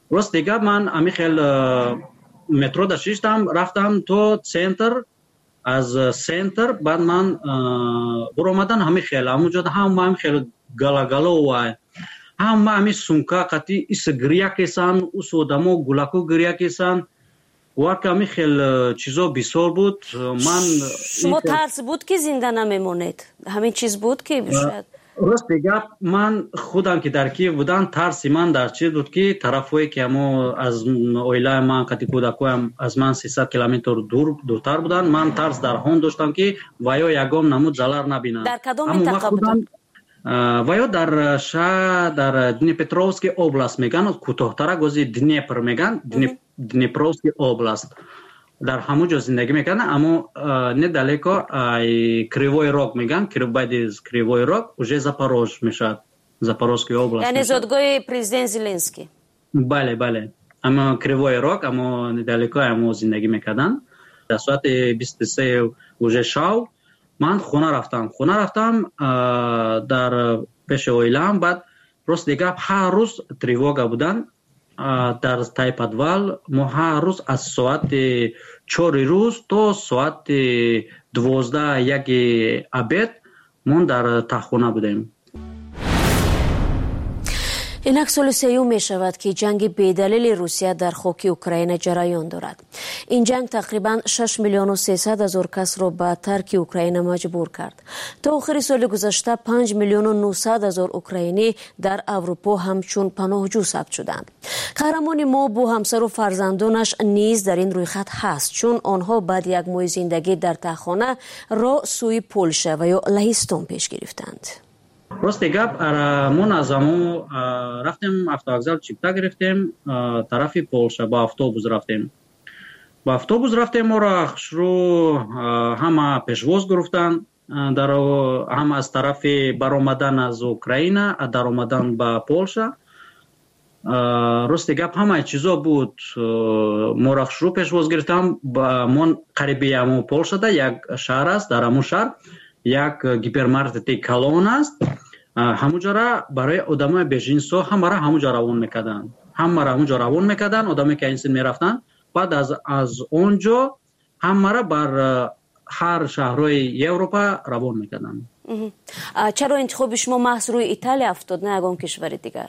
راستی گپ من امی خیل مترو داشتم رفتم تو سنتر از سنتر بعد من برآمدن همین خیل همونجا هم خیل گلا وای هم همی سونکا قتی اس گریا کسان اس ودمو گلاکو گریا کسان وقت همی خیل چیزا بسیار بود من شما ترس بود که زنده نمیمونید همین چیز بود که شاید راست گپ من خودم که در کیف بودم ترس من در چیز بود که طرفایی که همو از اویلای من قتی کودکویم از من 300 کیلومتر دورتر بودن من ترس در هون داشتم که ویا یگام نمود زلر نبینم در کدام منطقه بودن ویا در شهر در دنیپروفسکی область میگن کوتاه‌تر گوزی دنیپر میگن دنیپروفسکی область در همونجا زندگی میکنه اما недалеко کریوی روگ میگن کریوی روگ уже Запорожье میشد Запорожской области یعنی زادگاه پرزیدنت زلنسکی بله اما کریوی روگ اما недалеко اما زندگی میکردن در ساعت 23 уже شب من خونه رفتم در پیش اویلام بعد روز دیگه هر روز تریوگا بودن در تای подвал ما هر روز از ساعت 4 روز تا ساعت 12 یک обед ما در تخونه بودیم. اینک سال سیوم می شود که جنگ بیدلیل روسیه در خاک اوکراین جریان دارد. این جنگ تقریبا 6 میلیون و 300 هزار کس را به ترک اوکراین مجبور کرد. تا آخر سال گذشته 5 میلیون و 900 هزار اوکراینی در اروپا همچون پناهجو ثبت شدند. قهرمان ما با همسر و فرزندانش نیز در این رویخط هست چون آنها بعد یک ماه زندگی در تهخانه را سوی پولشه و یا لهستان پیش گرفتند. راستی گپ ما نظامو رفتیم автовокзал چیپتا گرفتیم طرف پولشه با اتوبوس رفتیم ما را شروع همه پیشواز گرفتن در هم از طرف برآمدن از اوکراین در آمدن به پولشه راستی گپ همه چیزا بود ما را شروع پیشواز گرفتم من قریبی همو پولشه ده یک شهر است در همون شهر یک گیپرمارکت کالون است همونجا را برای آدمای بیژنسو همه را همونجا روان میکردن آدمی که اینسین میرفتن بعد از اونجا همه را بر هر شهرهای اروپا روان میکردن. چرا انتخاب شما محض روی ایتالیا افتاد نه یگان کشور دیگر؟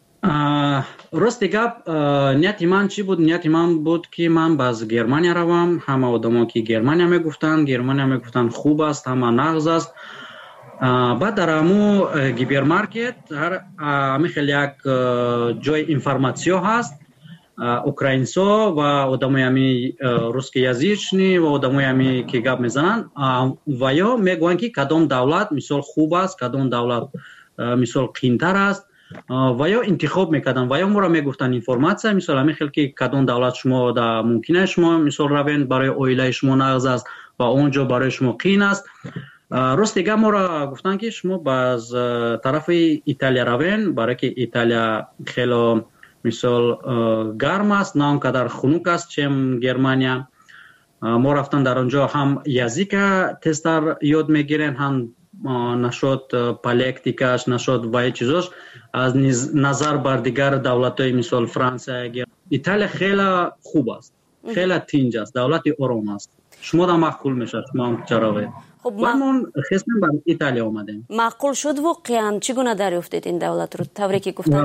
راستی گپ نیت من چی بود؟ نیت من بود که من باز گرمانیا روم همه آدما که گرمانیا میگفتن خوب است همه نغز است بعد در همو گیپرمارکت همه خیلی یک جای اینفورماسیون هست اوکراینسا و آدمای همی روسکی یزیچنی و آدمای همی که گپ میزنن و یا میگوین که کدام دولت مثال خوب است کدام دولت مثال قینتر است و یا انتخاب میکردن و یا ما را میگفتن اینفورماسیون مثال همین خیلی که کدام دولت شما دا ممکنه شما مثال روین برای اویلای شما نغز است و اونجا برای شما قین است راست دیگه ما را گفتن که شما باز طرف ایتالیا روین برای که ایتالیا خیلی مثال گرم است نه اونقدر خنک است چم گرمانیا ما رفتن در اونجا هم یزیک تستر یاد میگیرن هم نشد پالیکتیکاش نشد و چیزاش از نظر بر دیگر دولت‌های مثال فرانسه ایتالیا خیلی خوب است خیلی تنج است دولت آرام است شما را معقول میشه شما چرا خب من خواستم به ایتالیا اومدیم معقول شد واقعا چگونه دریافتید این دولت رو طوری که گفتن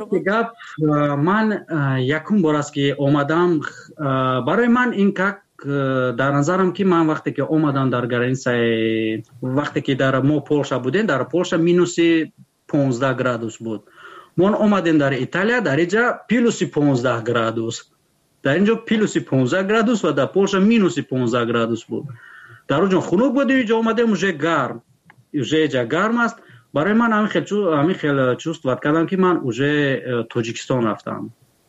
من یکم بار است که اومدم برای من این که در نظرم که من وقتی که اومدم در گرانسای وقتی که در ما پولشه بودیم در پولشه مینوس 15 گرادوس بود من اومدیم در ایتالیا در اینجا پلوس 15 گرادوس در اینجا پلوس 15 گرادوس و در پولشه مینوس 15 گرادوس بود در اونجا خنک بود اینجا اومدیم уже گرم уже گرم است برای من همین خیلی چوست کردم که من уже تاجیکستان رفتم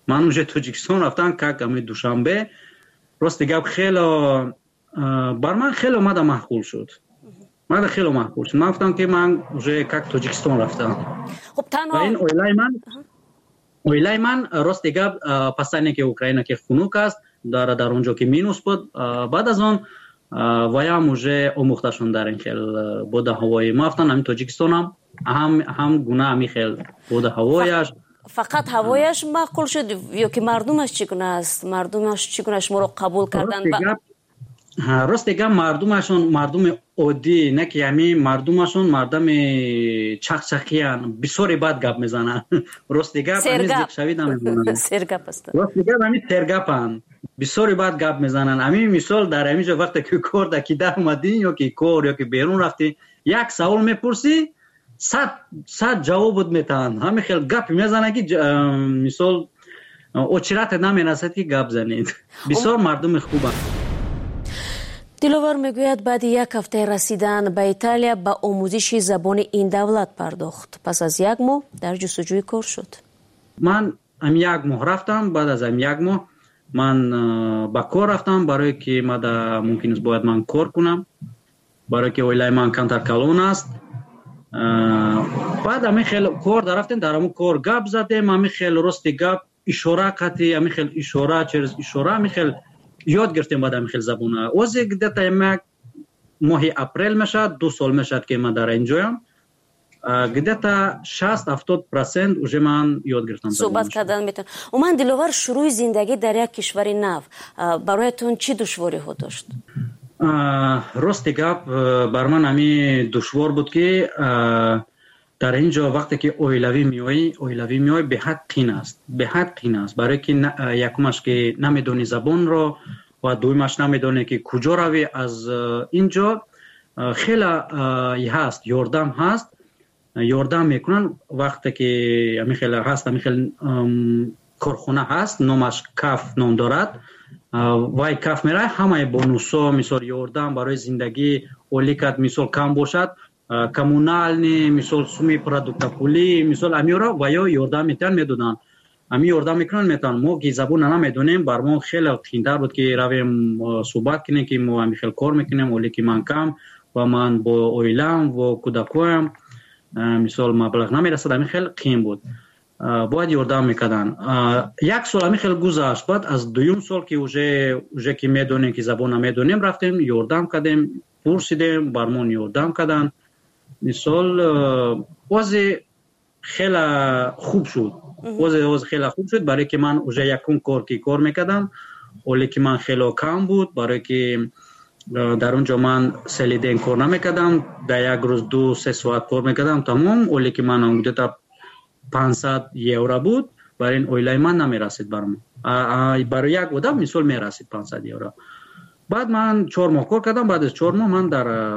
که همین دوشنبه راست گپ خیلی بر من خیلی اومده معقول شد من گفتم که من уже که تاجیکستان رفتم خب تنها این اویلای من راست گپ پسانی که اوکراین که خنک است در اونجا که مینوس بود بعد از اون ویام уже آموختشون در این خیلی بود هوایی ما رفتن همین تاجیکستان هم گونه همی خیلی بود هوایش فقط هوایش معقول شد یا که مردمش چگونه است؟ مردمش چگونه شما رو قبول کردن؟ راست دیگه مردم عادی نه که همین مردمشون مردم چخچخیان بسیاری بد گپ میزنن. راست دیگه سرگپ است. راست دیگه همین سرگپن بسیاری بد گپ میزنن. همین مثال در همینجا وقتی که کار کی در اومدین یا که کار یا که بیرون رفتی یک سوال میپرسی 100 جواب میتن. همین خیلی گپ میزنن که مثال اوچرات نمیرسد که گپ زنید. بسیار مردم خوبن. دلوار میگوید بعد یک هفته رسیدن به ایتالیا با آموزش زبان این دولت پرداخت. پس از یک ماه در جستجوی کار شد. من هم یک ماه رفتم. بعد از هم یک ماه من با کار رفتم برای که ممکن است باید من کار کنم برای که ویلای من کانتر کالون است. بعد همین خیلی کار رفتیم در همون کار گپ زدیم. همین خیلی راستی گپ اشاره قطعی همین خیلی اشاره همین خیلی یاد گرفتیم. بعد همین خیلی زبونه وزی گدتا یک ماه اپریل میشد 2 سال میشد که من در اینجایم. گدتا 60-70% اوج من یاد گرفتم صحبت کردن میتونم. و من دلوار شروع زندگی در یک کشور نو برایتون چی دشواری ها داشت؟ راست گپ بر من همین دشوار بود که در اینجا وقتی که اویلوی میای به حد قین است برای که یکمش که نمیدونی زبان رو و دومش نمیدونی که کجا روی از اینجا خیلی هست یاردم میکنن وقتی که همین خیلی هست همین خیلی کارخونه هست نامش کاف نام دارد. وای کاف میره همه بونوسا مثال یاردم برای زندگی اولیکت مثال کم باشد کمونالنی مثال سومی پرودوکت پولی مثال امیورا و یا یاردم میدونن امی یاردم میکنن میتونن. ما که زبون نمیدونیم بر ما خیلی قیمت بود که رویم صحبت کنیم که ما همین خیلی کار میکنیم ولی که من کم و من با اویلم و کودکویم مثال مبلغ نمیرسد. همین خیلی قیم بود باید یاردم میکردن. یک سال همین خیلی گذشت. بعد از دوم سال که اوجه که میدونیم که زبون نمیدونیم رفتیم یاردم کردیم پرسیدیم برمون یاردم کردن. مثال وضع خیلی خوب شد. وضع خیلی خوب شد برای که من اوجه یکم کار میکردم ولی که من خیلی کم بود برای که در اونجا من سلیدین کار نمیکردم. در یک روز 2-3 ساعت کار میکردم تمام ولی که من اونجا 500 یورو بود برای این اویلای من نمیرسید برام. برای یک آدم مثال میرسید 500 یورو. بعد من 4 ماه کار کردم. بعد از 4 ماه من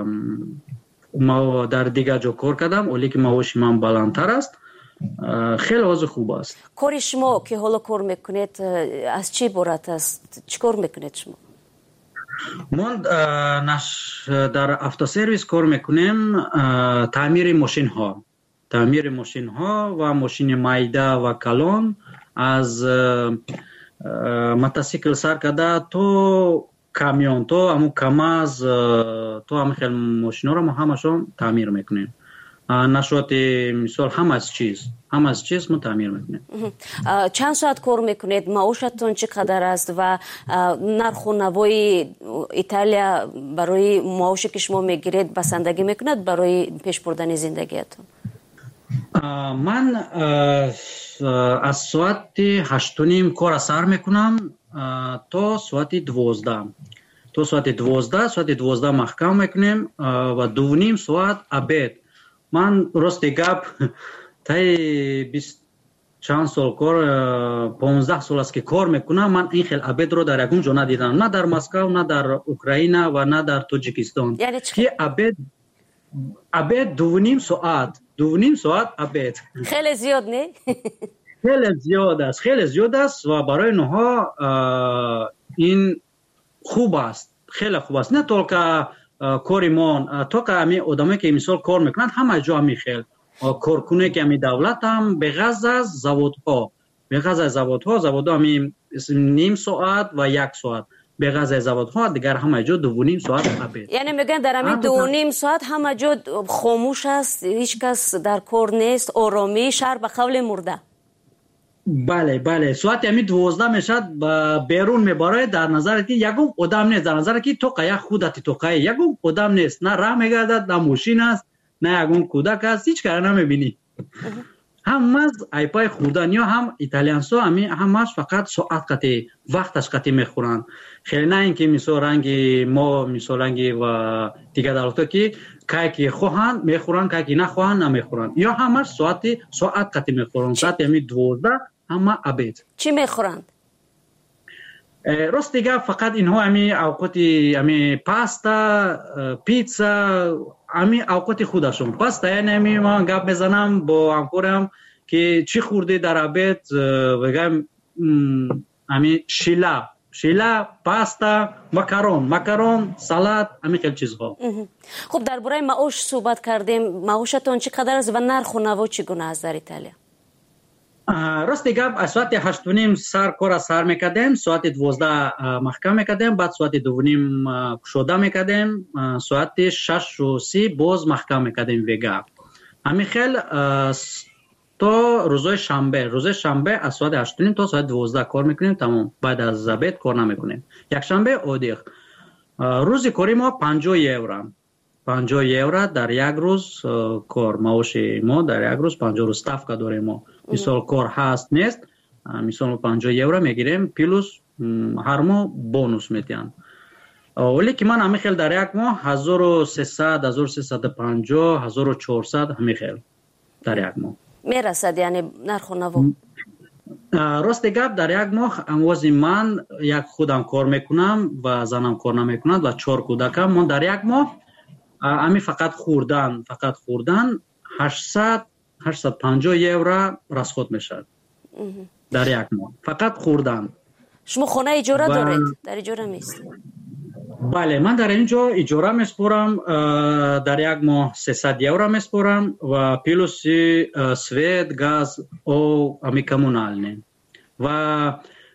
در دیگه جا کار کردم ولی که معاش من بلندتر است. خیلی وضع خوب است. کار شما که حالا کار میکنید از چی عبارت است؟ چیکار میکنید شما؟ ما در افتا سرویس کار میکنیم. تعمیر ماشین ها و ماشین مایده و کلان از موتورسیکل سر کرده تو کامیون تو همون کاماز تو همه خیلی ماشین ها رو ما همشون تعمیر میکنیم. نشوت مثال هم از چیز ما تعمیر میکنیم. چند ساعت کار میکنید؟ معاشتون چقدر است و نرخ و نوای ایتالیا برای معاشی که شما میگیرید بسندگی میکند برای پیش بردن زندگیتون؟ من از ساعت 8:30 کار سر میکنم تا ساعت 12. ساعت 12 محکم میکنیم و 2.5 ساعت عبید. من راست گپ تای 20 چند سال کار 15 سال است که کار میکنم. من این خیلی عبید رو در یکون جا ندیدم، نه در مسکو، نه در اوکراین و نه در تاجیکستان. یعنی که عبید 2.5 ساعت عبید. خیلی زیاد نه؟ خیلی زیاد است و برای نها این خوب است، خیلی خوب است. نه تولکا کاریمان تا که همی آدمی که مثال کار میکنند همه جا همی خیل کارکنه که همی دولت هم به غض از زوادها همی نیم ساعت و 1 ساعت به غض از زوادها دیگر همه جا 2.5 ساعت عبید. یعنی میگن در همین 2.5 ساعت همه جا خاموش است، هیچ کس در کار نیست، آرامی، شهر به قول مرده. بله ساعت همی 12 میشد بیرون میبره. در نظر که یکم آدم نیست، در نظر که تو قیا خودت تو قیا یکم آدم نیست، نه راه میگردد، نه ماشین است، نه یکم کودک است، هیچ کاری نمیبینی. همش ایپای خوردن یا هم ایتالیانسا همش فقط ساعت قطعی وقتش قطعی میخورن. خیلی نه اینکه مثل رنگ ما مثل رنگ و دیگه دولتا که که خواهند میخورن که نخواهند نمیخورن یا همش ساعت قطعی میخورن. ساعت 12 همه عبید. چی میخورند؟ راست دیگه فقط اینها اوقات پاستا پیتزا اوقات خودشون. پاستا یعنی ما گپ بزنم با همکارم که چی خورده در عبید بگم شیلا پاستا مکرون سالاد خیلی چیزها. خب درباره معاش صحبت کردیم. معاشتون چقدر است و نرخ و نوا چگونه است در ایتالیا؟ راست گپ ساعت 8:30 کار سر میکردیم، ساعت 12 محکم میکردیم، بعد ساعت 2:30 کشوده میکردیم، ساعت 6:30 باز محکم میکردیم ویگا. همین خیلی تا روز شنبه از ساعت 8:30 تا ساعت 12 کار میکنیم تمام. بعد از زبط کار نمیکنیم. یک شنبه اودیخ. روز کاری ما 50 یورو در یک روز کار. معاش ما در یک روز 50 روز ستافکا داریم ما. مثال کار هست نیست، مثال 50 یورو میگیریم پلوس هر ماه بونوس میتین. ولی که من همین خیلی در یک ماه 1300 1350 1400 همین خیلی در یک ماه میرسد. یعنی نرخ و نوا راست گپ در یک ماه اموازی من یک خودم کار میکنم و زنم کار نمیکنند و 4 کودکم. من در یک ماه همین فقط خوردن 850 یورو راسخود میشد در یک ماه فقط خوردن. شما خانه اجاره دارید؟ در اجاره میست؟ بله من در اینجا اجاره میسپرم. در یک ماه 300 یورو میسپرم و پلوس سویت گاز او امی کمونال و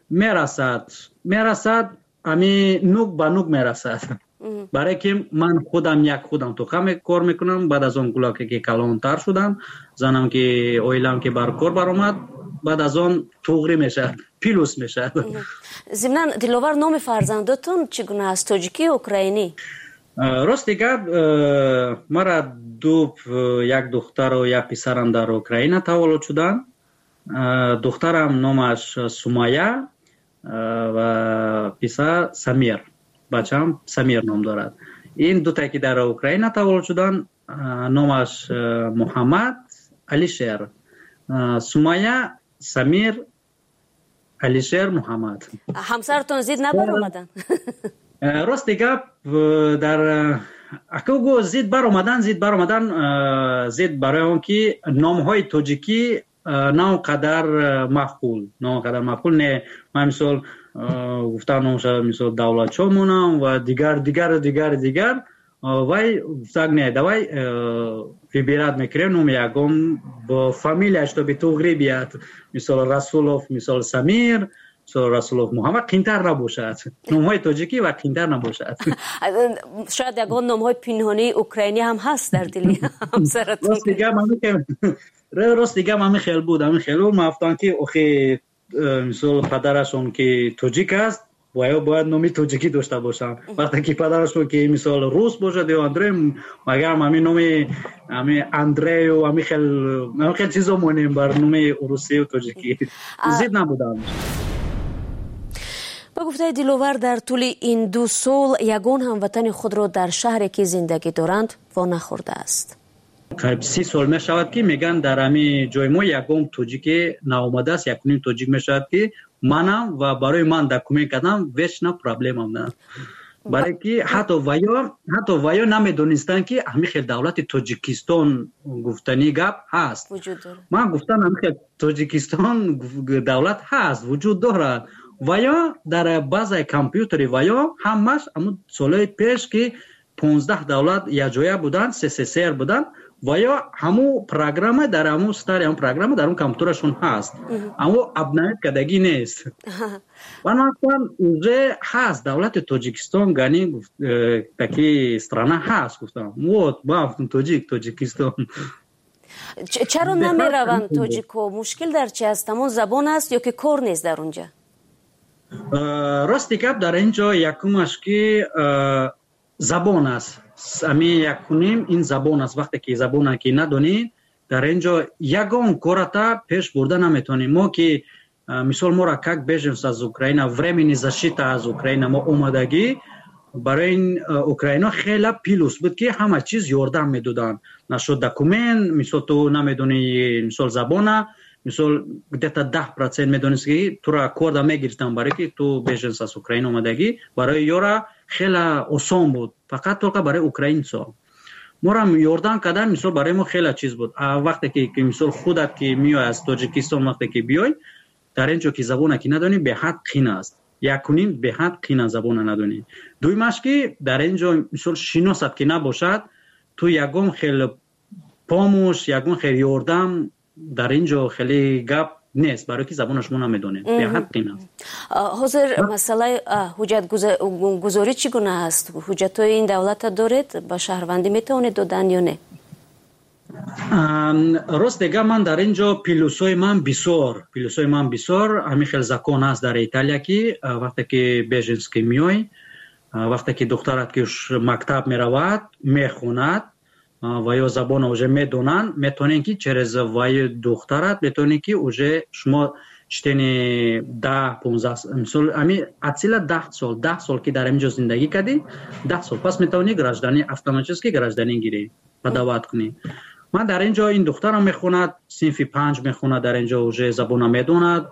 میرسد امی نوک با نوک میرسد. برای که من خودم تو خمه کار میکنم. بعد از اون گلاکه که کلانتر شدم، زنم که اویلم که بر کار برآمد، بعد از اون توغری میشه، پیلوس میشه. ضمناً دلاور نام فرزندتون چگونه است؟ تاجیکی اوکراینی؟ راست دیگه مرا یک دختر و یک پسرم در اوکراین تولد شدن. دخترم نامش سومایا و پسر سمیر. بچه‌م سمیر نام دارد. این دو تا که در اوکراین تولد شدن نامش محمد علیشیر. سومایا سمیر علیشیر محمد. همسرتون زید نبر اومدن؟ راست دیگه در اکوگو زید بر اومدن زید برای اون که نام های تاجیکی نه قدر مقبول نه. من مثال گفتم مثل دولت چومونم و دیگر وای گفتم نه دوای выбирать میکردم یکم با فامیلیش تو به توغری بیاد، مثل رسولوف، مثل سمیر، مثل رسولوف محمد قینتر نباشد. نامهای تاجیکی و قینتر نباشد. شاید یکان نامهای پنهانی اوکراینی هم هست در دلی همسرتون. راست دیگه من خیلی بود. من افتان که اخی مثل پدرشون که تاجیک است باید نامی تاجیکی داشته باشم. وقتی که پدرشون که مثل روس باشد یا اندری، مگر همین نامی اندری و همین خیلی چیزا مونیم بر نامی روسی و تاجیکی زید نبودم. با گفته دلاور در طول این 2 سال یگان هموطن خود را در شهری که زندگی دارند وا نخورده است. قریب 30 سال می شود که میگن در همین جای ما یکم تاجیک ناآمده است. یکونیم تاجیک می شود که منم و برای من دکومنت کردم ویش نه پرابلم نه. برای که حتی ویا نمیدونستن که همین خیلی دولت تاجیکستان گفتنی گپ هست. من گفتم همین خیلی تاجیکستان دولت هست وجود دارد. ویا در بازه کامپیوتری ویا همش همون سالهای پیش که 15 دولت یک جایه بودن، سسر بودن و یا همون پروگرام در همون ستاری پروگرام در اون کامپیوترشون هست، اما ابنایت کدگی نیست. و مثلا اونجا هست دولت تاجیکستان گانی تاکی استرانه هست. گفتم با تاجیکستان چرا نمیروند تاجیکو؟ مشکل در چی است؟ همون زبان است یا که کار نیست در اونجا؟ راستی که در اینجا یکمش که زبان است. امی یکونیم این زبان است. وقتی که زبان که ندونید در اینجا یگان کارتا پیش برده نمیتونیم. ما که مثال ما را как беженцы از اوکراین времени защита از اوکراین ما اومدگی برای این اوکراین خیلی پیلوس بود که همه چیز یاردم میدادن. نشد دکومنت، مثال تو نمیدونی مثال زبانه، مثال где-то 10% میدونست که تو را کارد میگیرتن برای که تو بیژنس از اوکراین اومدگی. برای یورا خیلی آسان بود، فقط تو برای اوکراین سا ما را یاردن کردن. مثال برای ما خیلی چیز بود. وقتی که مثال خودت که میای از تاجیکستان وقتی که بیای در اینجا که زبان که ندونی به حد قین است. یکونیم به حد قین زبان ندونی. دویمش که در اینجا مثال شناست که نباشد تو یگم خیلی پاموش یگم خیلی یاردم در اینجا خیلی گپ نیست برای که زبانش ما نمیدونه. به حد قین است. حاضر مسئله حجت گذاری چگونه است؟ حجت این دولت دارید با شهروندی میتونید دادن یا نه؟ راست دیگه من در اینجا پیلوسای من بسیار همین خیلی زکان است در ایتالیا که وقتی که بیژنس که میای وقتی که دخترت که مکتب میرود میخوند و یا زبان اوجه میدونن میتونین که چرز وای دخترت میتونین که اوجه شما چتنی 10-15 مثال همین اصلا 10 سال که در اینجا زندگی کردی 10 سال پس میتونی گراجدانی اتوماتیکی گراجدانی گیری و دعوت کنی. من در اینجا این دخترم میخوند صنف 5 میخوند در اینجا اوجه زبان میدوند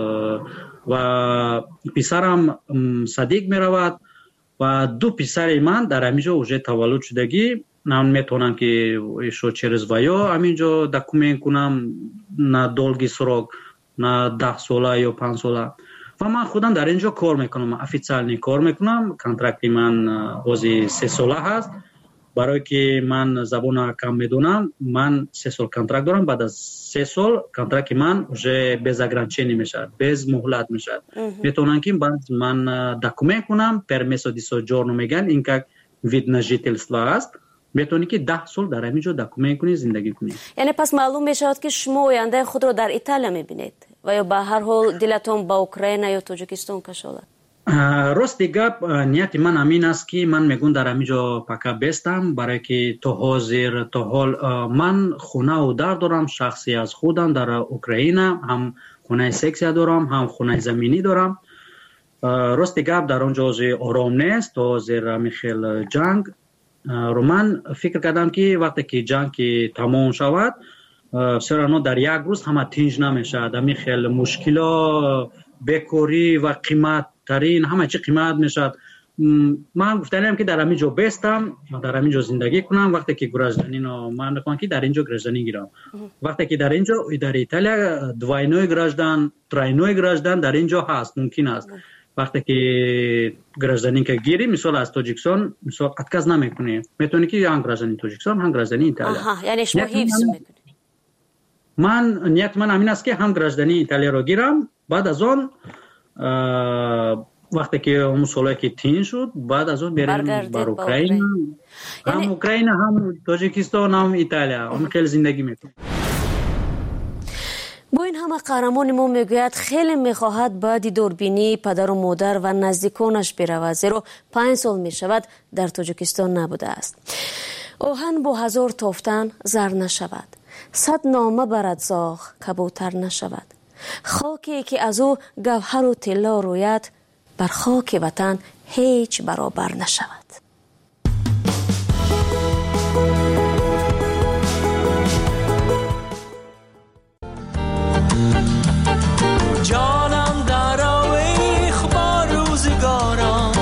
و پسرم صدیق میرود و 2 پسر من در اینجا اوجه تولد شدگی نام میتونن که ایشو چرز ویا همینجا دکومنت کنم نه دولگی سراغ نه 10 ساله یا 5 ساله و من خودم در اینجا کار میکنم. افیциальний کار میکنم. کنترکتی من اوزی 3 ساله هست. برای که من زبان کم میدونم من 3 سال کنترکت دارم. بعد از 3 سال کنترکت من уже без ограничений میشه، без مهلت میشه. میتونن که بعد من دکومنت کنم permesso di soggiorno میگن این که вид на жительство است. میتونی که 10 سال در همینجا دکومنت کنی زندگی کنی. یعنی پس معلوم میشود که شما آینده خود رو در ایتالیا میبینید و یا به هر حال دلتون با اوکراین یا تاجیکستان کشاله؟ راست گپ نیت من همین است که من میگم در همینجا پکا بستم برای که تا حاضر تا حال من خونه و در دارم شخصی از خودم در اوکراین، هم خونه سکسی دارم هم خونه زمینی دارم. راست گپ در اونجا آرام نیست تا حاضر میخیل جنگ رو من فکر کردم که وقتی که جنگ که تمام شود سرانو در یک روز همه تنج نمیشه. همی خیلی مشکلا بکوری و قیمت ترین همه چی قیمت میشد. من گفتم که در همینجا بستم و در همینجا زندگی کنم. وقتی که گراجدانی من میخوام که در اینجا گراجدانی گیرم. وقتی که در اینجا در ایتالیا دوینوی گراجدان تراینوی گراجدان در اینجا هست، ممکن است. وقتی که گراجدانی که گیری مثلا از تاجیکستان مثلا اتکاز نمیکنی، میتونی که هم گراجدانی تاجیکستان هم گراجدانی ایتالیا. یعنی شما حفظ میکنی؟ نیت من همین است که هم گراجدانی ایتالیا رو گیرم. بعد از اون وقتی که اون سالی که تین شد بعد از اون بریم بر اوکراین. هم اوکراین هم تاجیکستان هم ایتالیا هم خیلی زندگی میکنیم. با این همه قهرمان ما میگوید خیلی میخواهد بعد دوربینی پدر و مادر و نزدیکانش برود، زیرا 5 سال میشود در تاجیکستان نبوده است. آهن با 1000 تافتن زر نشود، 100 نامه برد زاغ کبوتر نشود. خاکی که از او گوهر و طلا روید بر خاک وطن هیچ برابر نشود. جانم در آویخ با روزگارم،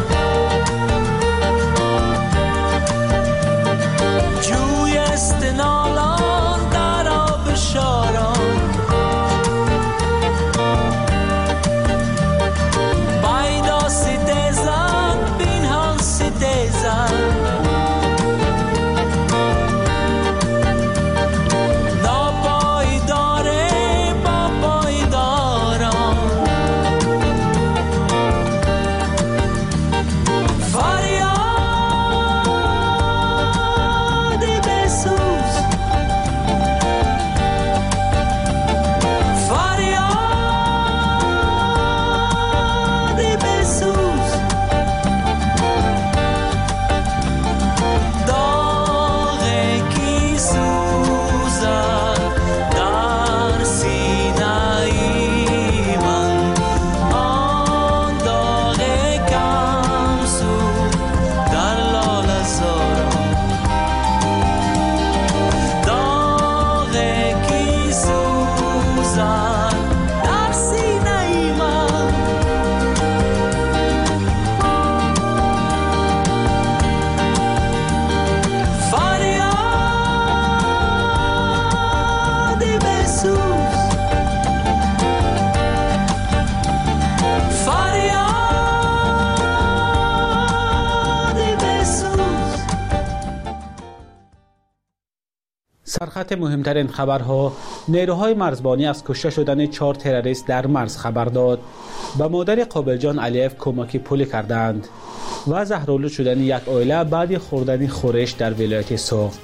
جوی استنالان در آب شارم، بیدا سیده زن بینهان سیده سرخط مهمترین خبرها: نیروهای مرزبانی از کشته شدن 4 تروریست در مرز خبر داد. به مادر قابلجان علیف کمکی پولی کردند و زهرآلود شدن یک عائله بعد خوردن خورش در ولایت سوخت.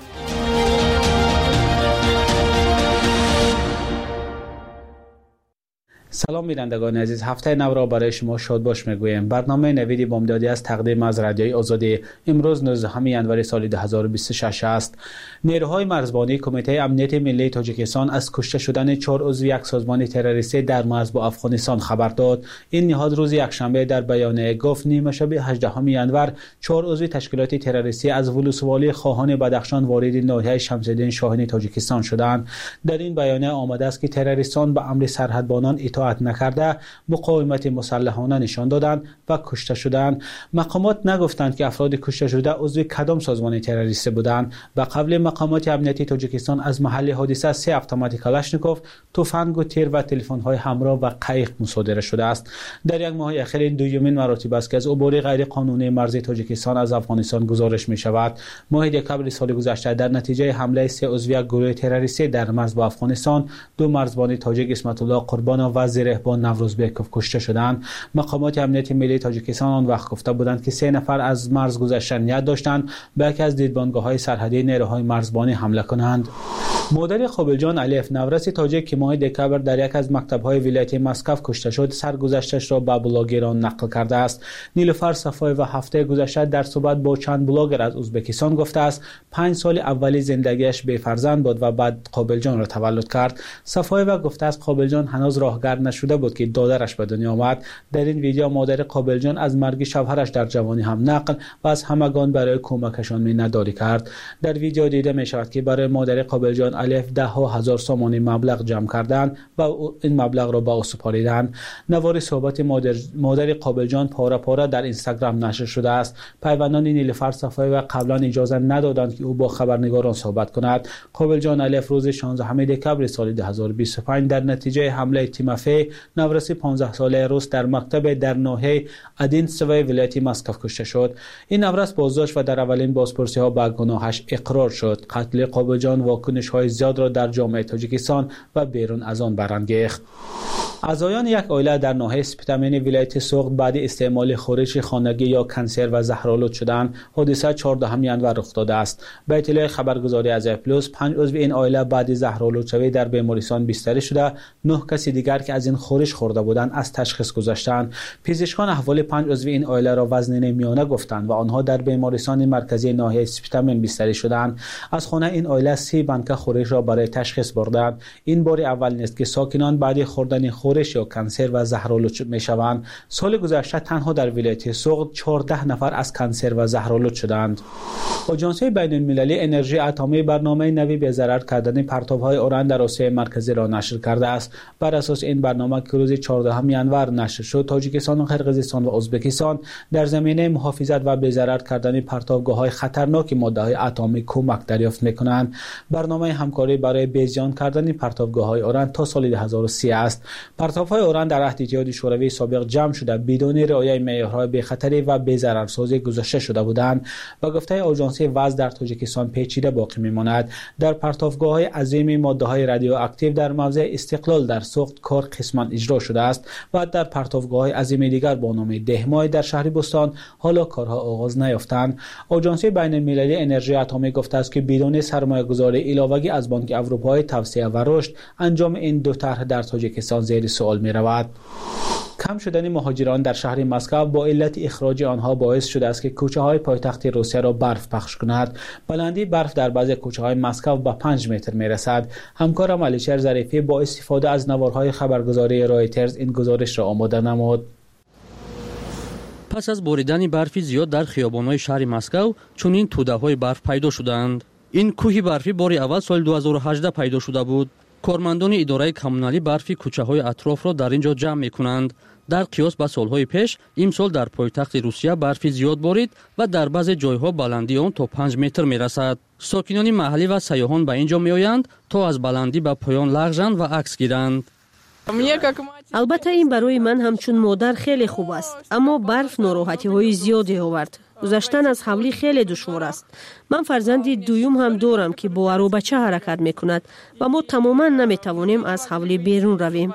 سلام بینندگان عزیز، هفته نو را برای شما شاد باش میگویم. برنامه نوید بامدادی از تقدیم از رادیوی آزادی امروز 19 ینور سال 2026 است. نیروهای مرزبانی کمیته امنیت ملی تاجیکستان از کشته شدن 4 عضو یک سازمان تروریستی در مرز با افغانستان خبر داد. این نهاد روز یکشنبه در بیانیه گفت نیمه شب 18 ینور 4 عضو تشکیلات تروریستی از ولسوالی خواهان بدخشان وارد ناحیه شمس‌الدین شاهین تاجیکستان شدند. در این بیانیه آمده است که تروریستان به امر سرحدبانان اطاعت نکرده مقاومت مسلحانه نشان دادند و کشته شدند. مقامات نگفتند که افراد کشته شده عضو کدام سازمان تروریستی بودند. به قبل مقامات امنیتی تاجیکستان از محل حادثه 3 اتومات کلاشنیکوف، تفنگ و تیر و تلفن‌های همراه و قایق مصادره شده است. در یک ماه اخیر دومین مراتب است که از عبور غیر قانونی مرزی تاجیکستان از افغانستان گزارش می شود. ماه دکمبر سال گذشته در نتیجه حمله 3 عضو یک گروه تروریستی در مرز با افغانستان 2 مرزبان تاجیک اسمت الله قربان و زرهبان نوروزبکوف کشته شدند. مقامات امنیت ملی تاجیکستان آن وقت گفته بودند که 3 نفر از مرز گذشتن نیت داشتند به یکی از دیدبانگاه‌های سرحدی نیروهای مرزبانی حمله کنند. مادر قابلجان علیف نورس تاجیک که ماه دکمبر در یک از مکتب‌های ولایت مسکو کشته شد سرگذشتش را به بلاگران نقل کرده است. نیلوفر صفای و هفته گذشته در صحبت با چند بلاگر از ازبکستان گفته است 5 سال اولی زندگیش بی فرزند بود و بعد قابلجان را تولد کرد. صفای و گفته است قابلجان هنوز راهگر نشده بود که دادرش به دنیا آمد. در این ویدیو مادر قابلجان از مرگ شوهرش در جوانی هم نقل و از همگان برای کمکشان می‌نداری کرد. در ویدیو دیده می شود که برای مادر قابلجان علیف 10,000 سومانی مبلغ جمع کردند و این مبلغ را به او سپاریدند. نوار صحبت مادر قابلجان پاره پاره در اینستاگرام نشر شده است. پیوندان نیلوفر صفایی و قبلا اجازه ندادند که او با خبرنگاران صحبت کند. قابلجان علیف روز 16 دکمبر سال 2025 در نتیجه حمله تیمافی نورس 15 ساله روس در مکتب در ناحیه ادینسوی ولایت مسکو کشته شد. این نورس بازداشت و در اولین بازپرسی‌ها به گناهش اقرار شد. قتل قابلجان واکنش‌های زیاد را در جامعه تاجیکستان و بیرون از آن برانگیخت. اعضایان یک عائله در ناحیه سپتامین ولایت سوخت بعد استعمال خورش خانگی یا کنسر و زهرآلود شدند. حادثه 14 ینور رخ داده است. به اطلاع خبرگزاری از پلوس 5 عضو این عائله بعد زهرآلود شوی در بیمارستان بستری شده. 9 کسی دیگر که از این خورش خورده بودند از تشخیص گذشتند. پزشکان احوال 5 عضو این عائله را وزنین میانه گفتند و آنها در بیمارستان مرکزی ناحیه سپتامین بستری شدند. از خانه این عائله 30 بنک خورش را برای تشخیص بردند. این بار اول نیست که ساکنان بعد خوردن خورش یا کنسر و زهرآلود میشوند. سال گذشته تنها در ولایت سوخت 14 نفر از کنسر و زهرآلود شدند. آژانس بین‌المللی انرژی اتمی برنامه نوی به ضرر کردن پرتاب‌های اوران در آسیای مرکزی را نشر کرده است. بر اساس این برنامه که روز 14 ینور نشر شد، تاجیکستان و قرقیزستان و ازبکستان در زمینه محافظت و به ضرر کردن پرتابگاه‌های خطرناک ماده‌های اتمی کمک دریافت می‌کنند. برنامه همکاری برای بی‌زیان کردن پرتابگاه‌های اوران تا سال 2030 است. پرتاب‌های اوران در عهد اتحاد شوروی سابق جمع شده بدون رعایت معیارهای بی‌خطری و بی‌ضررسازی گذاشته شده بودند. با گفته آژانس وضع در تاجیکستان پیچیده باقی می‌ماند. در پرتابگاه‌های عظیم ماده‌های رادیواکتیو در موضع استقلال در سوخت کار قسماً اجرا شده است و در پرتابگاه‌های عظیم دیگر با نام دهمای در شهر بستان حالا کارها آغاز نیافتند. آژانس بین‌المللی انرژی اتمی گفته است که بدون سرمایه‌گذاری علاوه‌ای از بانک اروپایی توسعه و رشد انجام این دو طرح در تاجیکستان زیر سوال می‌رود. کم شدن مهاجران در شهر مسکو با علت اخراج آنها باعث شده است که کوچه‌های پایتخت روسیه را برف پخش کند. بلندی برف در بعضی کوچه‌های مسکو به 5 متر می‌رسد. همکارم علیشر ظریفی با استفاده از نوارهای خبرگزاری رایترز این گزارش را آماده نمود. پس از باریدن برفی زیاد در خیابان‌های شهر مسکو چنین توده‌های برف پیدا شدند. این کوه برفی باری اول سال 2018 پیدا شده بود. کارمندان اداره کمونالی برفی کوچه‌های اطراف را در اینجا جمع می‌کنند. در قیاس با سالهای پیش امسال در پایتخت روسیه برفی زیاد بارید و در بعضی جایها بلندی آن تا 5 متر می‌رسد. ساکنان محلی و سیاحان به اینجا می‌آیند تا از بلندی به پایان لغزند و عکس گیرند. البته این برای من همچون مادر خیلی خوب است، اما برف ناراحتی‌های زیادی آورد. گذشتن از حولی خیلی دشوار است. من فرزندی دویم هم دارم که با ارو بچه حرکت میکند و ما تماما نمیتوانیم از حولی بیرون رویم.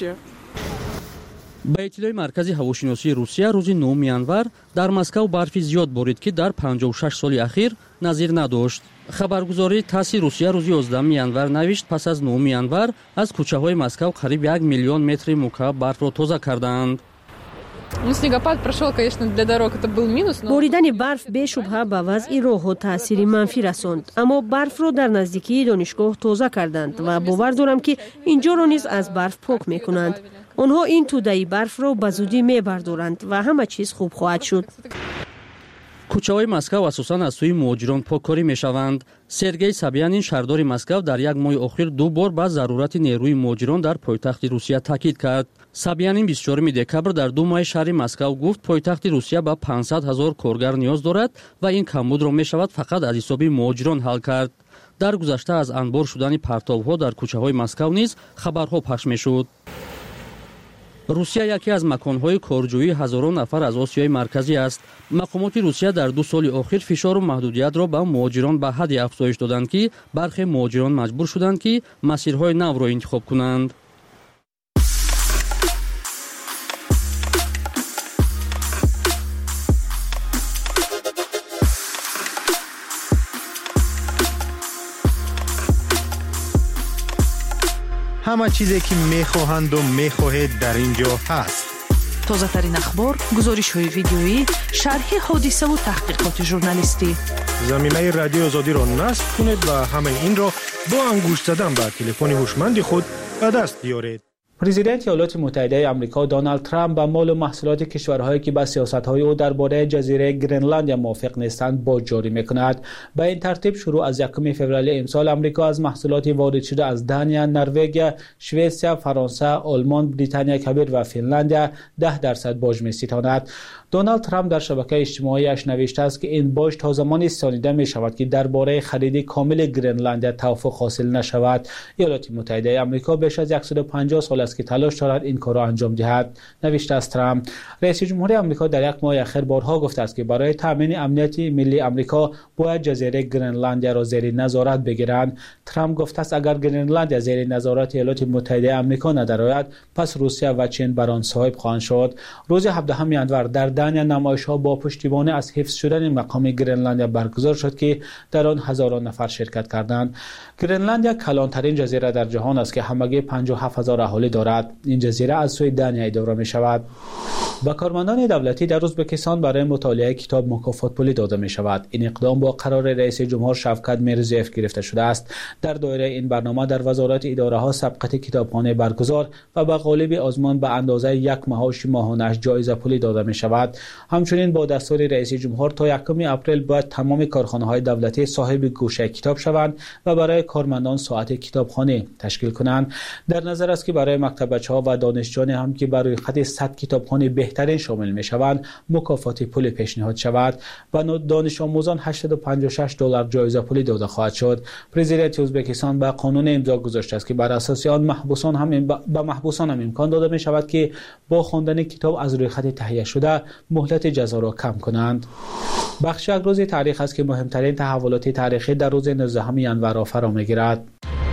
با اطلاع مرکزی هواشناسی روسیه روزی 9 январ در مسکو برفی زیاد بارید که در 56 سال اخیر نظیر نداشت. خبرگزاری تاس روسیه روزی 11 январ نوشت پس از 9 январ از کوچه های مسکو قریب 1 میلیون متر مکعب برف را تازه کردند. باریدن برف به شبهه به وضع راه‌ها تأثیر منفی رساند، اما برف را در نزدیکی دانشگاه تازه کردند و باور دارم که اینجا را نیز از برف پاک میکنند. آنها این توده برف را به زودی میبردارند و همه چیز خوب خواهد شد. کوچه های مسکو اساساً از سوی مهاجران پاککاری میشوند. سرگئی سابیانین شهردار مسکو در یک ماه اخیر 2 بار به ضرورت نیروی مهاجران در پایتخت روسیه تاکید کرد. سابیانین 24 دکبر در 2 ماه شهر مسکو گفت پایتخت روسیه به 500,000 کارگر نیاز دارد و این کمبود را میشود فقط از حساب مهاجران حل کرد. در گذشته از انبار شدن پرتاب‌ها در کوچه های مسکو نیز خبرها پخش میشد. روسیه یکی از مکان‌های کارجویی هزاران نفر از آسیای مرکزی است. مقامات روسیه در 2 سال اخیر فشار و محدودیت را به مهاجران به حدی افزایش دادند که برخی مهاجران مجبور شدند که مسیرهای نو را انتخاب کنند. همه چیزی که میخواهند و میخواهید در اینجا هست. تازه ترین اخبار، گزارش های ویدیویی، شرح حادثه و تحقیقات ژورنالیستی. زمینه رادیو آزادی را نصب کنید و همین این را با انگشت زدن به تلفن هوشمند خود به دست بیارید. پرزیدنت ایالات متحده آمریکا دونالد ترامپ به مال و محصولات کشورهایی که به سیاست‌های او درباره جزیره گرینلند موافق نیستند باج جاری می‌کند. به این ترتیب شروع از 1 فوریه امسال آمریکا از محصولات وارد شده از دانیا، نروژ، سوئیس، فرانسه، آلمان، بریتانیا کبیر و فنلاند 10% باج می‌ستاند. دونالد ترامپ در شبکه اجتماعیش نوشته است که این باج تا زمانی سانیده می شود که درباره خرید کامل گرینلند توافق حاصل نشود. ایالات متحده آمریکا بیش از 150 سال است که تلاش دارد این کار را انجام دهد، نوشته است ترامپ. رئیس جمهور آمریکا در 1 ماه اخیر بارها گفته است که برای تامین امنیت ملی آمریکا باید جزیره گرینلند را زیر نظارت بگیرند. ترامپ گفته است اگر گرینلند زیر نظارت ایالات متحده آمریکا ندارد، پس روسیه و چین بر آن صاحب خواهند شد. روز 17 январ در دانیا نمایش‌ها با پشتیبانی از حفظ شدن مقام گرینلند برگزار شد که در آن هزاران نفر شرکت کردند. گرینلند یک کلانترین جزیره در جهان است که همگی 57,000 اهالی دارد. این جزیره از سوی دانیا اداره می شود. به کارمندان دولتی در ازبکستان برای مطالعه کتاب مکافات پولی داده می شود. این اقدام با قرار رئیس جمهور شوکت میرزیف گرفته شده است. در دایره این برنامه در وزارت اداره ها سبقت کتابخانه برگزار و به قالب آزمون به اندازه 1 معاش ماهانه جایزه پولی داده می شود. همچنین با دستور رئیس جمهور تا 1 اپریل باید تمام کارخانه‌های دولتی صاحب گوشه کتاب شوند و برای کارمندان ساعت کتابخانه تشکیل کنند. در نظر است که برای مکتبچه‌ها و دانشجویان هم که بر روی خط 100 کتابخانه بهترین شامل می‌شوند مکافات پول پیشنهاد شود و دانش آموزان $856 جایزه پولی داده خواهد شد. پرزیدنت ازبکستان به قانون امضا گذاشته است که بر اساس آن محبوسان هم امکان داده می شود که با خواندن کتاب از روی خط تهیه شده مهلت جزا را کم کنند. بخش یک روز تاریخ است که مهمترین تحولات تاریخی در روز 19 январ فرا می‌گیرد.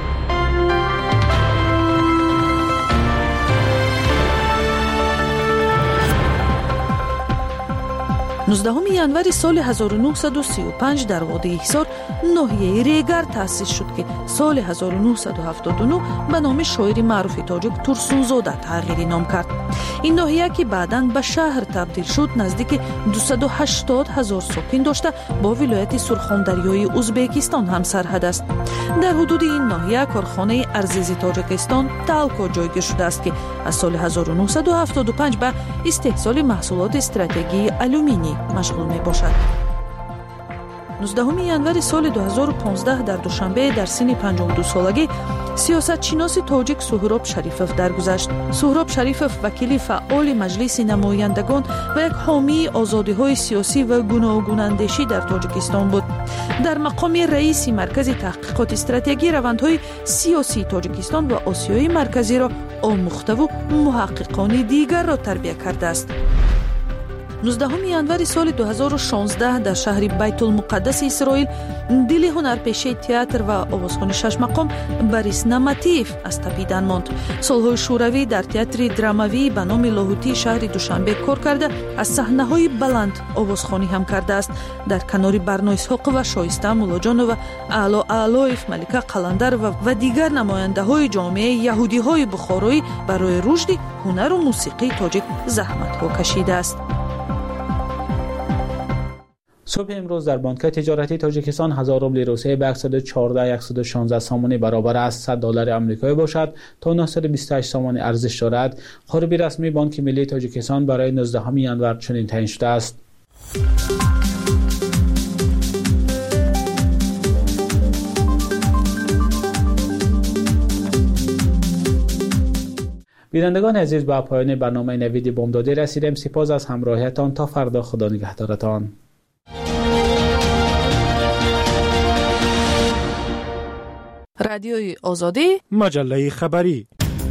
19 январи соли 1935 дар водии ҳисор ноҳияи регар таъсис шуд ки соли 1979 ба номи шоири маъруфи тоҷик турсунзода тағйири ном кард. ин ноҳия ки баъдан ба шаҳр табдил шуд наздики 280 000 сокин дошта бо вилояти сурхондарёи узбекистон ҳам сарҳад аст. дар ҳудуди ин ноҳия корхонаи арзизи тоҷикистон талко ҷойгир шудааст ки аз соли 1975 ба истеҳсоли маҳсулоти стратегии алюминий машғул мебошад. 19 январи соли 2015 дар душанбе дар синни 52 солагӣ сиёсатшиноси тоҷик Суҳроб Шарифов даргузашт. Суҳроб Шарифов вакили фаъоли маҷлиси намояндагон ва як ҳомии озодиҳои сиёсӣ ва гуногунандешӣ дар Тоҷикистон буд. дар мақоми раиси маркази таҳқиқоти стратегии равандҳои сиёсии Тоҷикистон ва Осиёи марказиро омӯхтаву муҳаққиқони дигарро тарбия кардааст. 19 январи соли 2016 дар шаҳри Байтулмуқаддаси Исроил дили ҳунарпешаи театр ва овозхони шашмақом Борис Наматиев аз табидан монд. Солҳои шӯравӣ дар театри драмавии ба номи Лоҳутии шаҳри Душанбе кор карда, аз саҳнаҳои баланд овозхонӣ ҳам кардааст. Дар канори Барно Исҳоқова, Шоиста Муллоҷонова, Аъло Аълоев, Малика Қаландарова ва дигар намояндаҳои ҷомеаи яҳудиҳои бухороӣ барои рушди ҳунару мусиқии тоҷик заҳматҳо кашидааст. صبح امروز در بانک تجارتی تاجیکستان 1000 روبل روسیه به 114 سامانی برابر است. 100 دلار آمریکایی باشد تا 928 سامانی ارزش دارد. خاربی رسمی بانک ملی تاجیکستان برای 19 ژانویه چنین تعیین شده است. بینندگان عزیز، به پایان برنامه نوید بامدادی رسیدیم. سپاس از همراهیتان. تا فردا، خدا نگهدارتان. رادیوی آزادی، مجله خبری.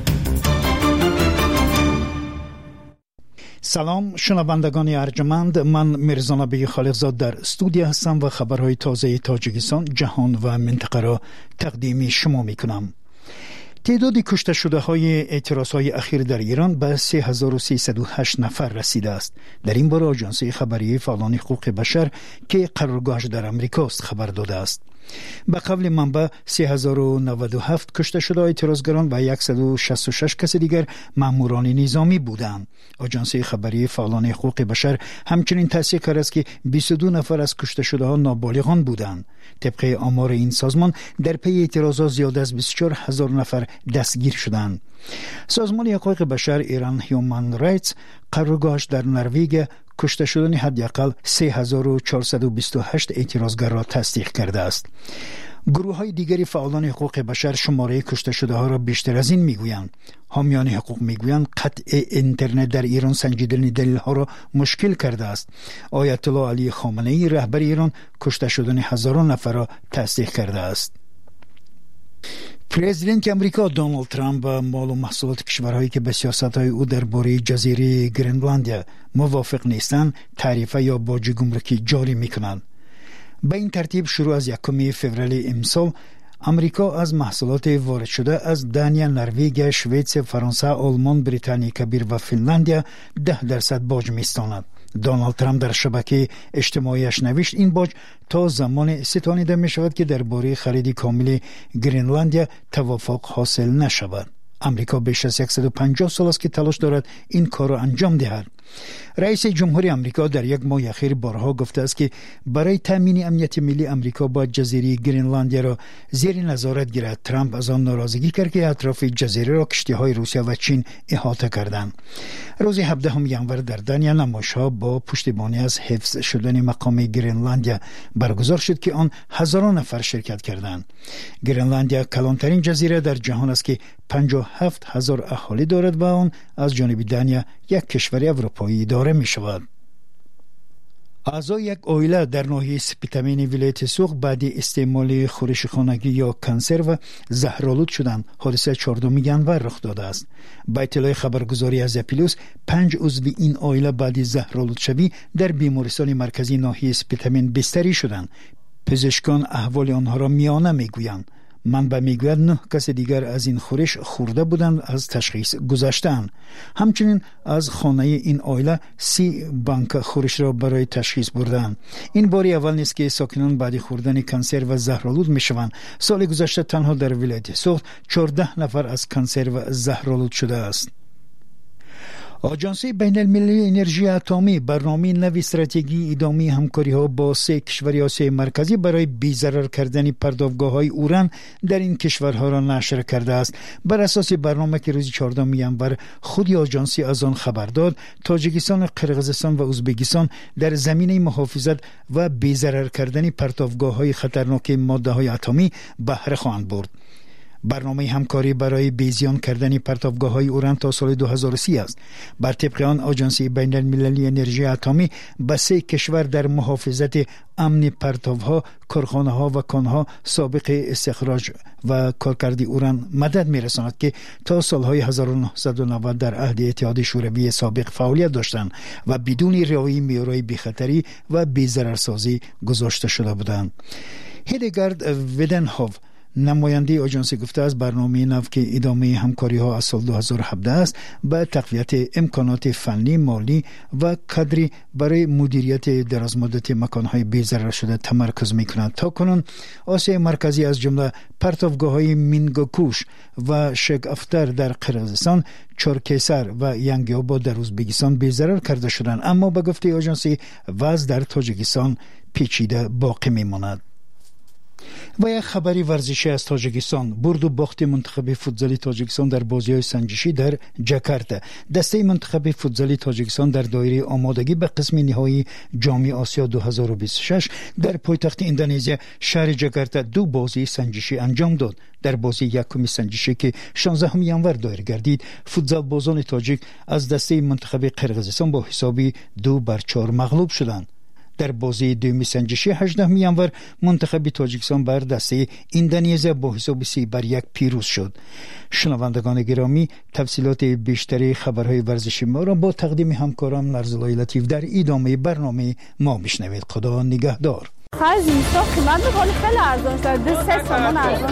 سلام شنوندگان ارجمند، من میرزا نبی خالقزاد در استودیو هستم و خبرهای تازه تاجیکستان، جهان و منطقه را تقدیم شما میکنم. تعداد کشته شده های اعتراض های اخیر در ایران به 3308 نفر رسیده است. در این باره آژانس خبری فعالان حقوق بشر که قرارگاهش در امریکا است خبر داده است. به قول منبع 3097 کشته شده اعتراضگران و 166 کس دیگر ماموران نظامی بودند. آژانس خبری فعالان حقوق بشر همچنین تصدیق کرده است که 22 نفر از کشته شده ها نابالغان بودند. طبق آمار این سازمان در پی اعتراضات زیاد از 24000 نفر دستگیر شدند. سازمان حقوق بشر ایران هیومن رایتس قرارگاهش در نروژ کشته شدن حداقل 3428 اعتراضگر را تصدیق کرده است. گروه های دیگری فعالان حقوق بشر شماره کشته شده ها را بیشتر از این میگویند. حامیان حقوق میگویند قطع اینترنت در ایران سنجیدن دلیل ها را مشکل کرده است. آیت الله علی خامنه ای رهبر ایران کشته شدن هزاران نفر را تصدیق کرده است. پرزیدنت امریکا دونالد ترامپ با مال و محصولات کشورهایی که به سیاست‌های او درباره جزیره گرینلند موافق نیستند تعرفه یا باج گمرکی جاری می‌کنند. به این ترتیب شروع از 1 فوریه امسال امریکا از محصولات وارد شده از دانیا، نروژ، سوئد، فرانسه، آلمان، بریتانیای کبیر و فنلاندیا 10% باج می‌ستاند. دونالد ترامپ در شبکه اجتماعیش نوشت این باج تا زمان ستانیده می شود که درباره خرید کامل گرینلند توافق حاصل نشود. امریکا بیش از 150 سال است که تلاش دارد این کار را انجام دهد. رئیس جمهوری امریکا در یک ماه اخیر بارها گفته است که برای تامین امنیت ملی امریکا باید جزیره گرینلند را زیر نظارت گیرد. ترامپ از آن ناراضگی کرد که اطراف جزیره را کشتی‌های روسیه و چین احاطه کردند. روز 17 ژانویه در دانیا نمایش‌ها با پشتیبانی از حفظ شدن مقام گرینلند برگزار شد که آن هزاران نفر شرکت کردند. گرینلند کلانترین جزیره در جهان است که 57,000 اهالی دارد و آن از جانب دانیا یک کشور اروپایی داره می شود. اعضای یک عائله در ناحیه سپیتامین ولایت سوق بعد استعمال خورش خانگی یا کنسرو زهرآلود شدند. حادثه 14 ژانویه رخ داده است. با اطلاع خبرگزاری از اپیلوس 5 عضو این عائله بعد زهرآلود شوی در بیمارستان مرکزی ناحیه سپیتامین بستری شدند. پزشکان احوال آنها را میانه میگویند. منبع میگوید 9 کس دیگر از این خورش خورده بودند از تشخیص گذشتند. همچنین از خانه این عائله 30 بانک خورش را برای تشخیص بردند. این باری اول نیست که ساکنان بعد خوردن کنسرو زهرآلود میشوند. سال گذشته تنها در ولایت سوخت 14 نفر از کنسرو زهرآلود شده است. آژانس بین المللی انرژی اتمی برنامه نوی استراتژی ادامه همکاری ها با 3 کشور آسیای مرکزی برای بی‌ضرر کردن پرداختگاه های اوران در این کشورها را نشر کرده است. بر اساس برنامه که روز 14 ژانویه خود آژانس از آن خبر داد، تاجیکستان، قرقیزستان و ازبکستان در زمینه محافظت و بی‌ضرر کردن پرتابگاه های خطرناک ماده های اتمی بهره خواهند برد. برنامه همکاری برای بیزیان کردن پرتابگاه‌های اوران تا سال 2030 است. بر طبق آن آژانسی بین‌المللی انرژی اتمی به 3 کشور در محافظت امن پرتابها، کارخانه‌ها و کان‌ها سابق استخراج و کارکرد اوران مدد می‌رساند که تا سالهای 1990 در عهد اتحاد شوروی سابق فعالیت داشتند و بدون رعایت معیارهای بی‌خطری و بی‌ضررسازی گذاشته شده بودند. هیدگارد ویدنهاو نماینده آژانس گفته است برنامه نو که ادامه همکاری ها از سال 2017 است به تقویت امکانات فنی، مالی و کادری برای مدیریت درازمدت مکانهای بی‌ضرر شده تمرکز می‌کند. تا کنون آسیای مرکزی از جمله پرتابگاه‌های مینگوکوش و شگ افتر در قرقیزستان، چارکیسر و ینگیاباد در ازبکستان بی‌ضرر کرده شدند، اما به گفته آژانس وضع در تاجیکستان پیچیده باقی می‌ماند. و یک خبری ورزشی از تاجیکستان. برد و باخت منتخب فوتبال تاجیکستان در بازی‌های سنجشی در جاکارتا. دسته منتخب فوتبال تاجیکستان در دایره آمادگی به قسم نهایی جام آسیا 2026 در پایتخت اندونزیا شهر جاکارتا 2 بازی سنجشی انجام داد. در بازی یکم سنجشی که 16 ینور دایر گردید، فوتبال بازان تاجیک از دسته منتخب قرقیزستان با حسابی 2-4 مغلوب شدند. در بازی دومی سنجشی 18 ینور منتخب تاجیکستان بر دسته اندونزیا با حساب 3-1 پیروز شد. شنوندگان گرامی، تفصیلات بیشتری خبرهای ورزشی ما را با تقدیم همکارم نرزلای لطیف در ادامه برنامه ما بشنوید. خدا نگهدار. خیلی اینستا قیمت می‌کنه خیلی ارزان شد. 2 تومان ارزان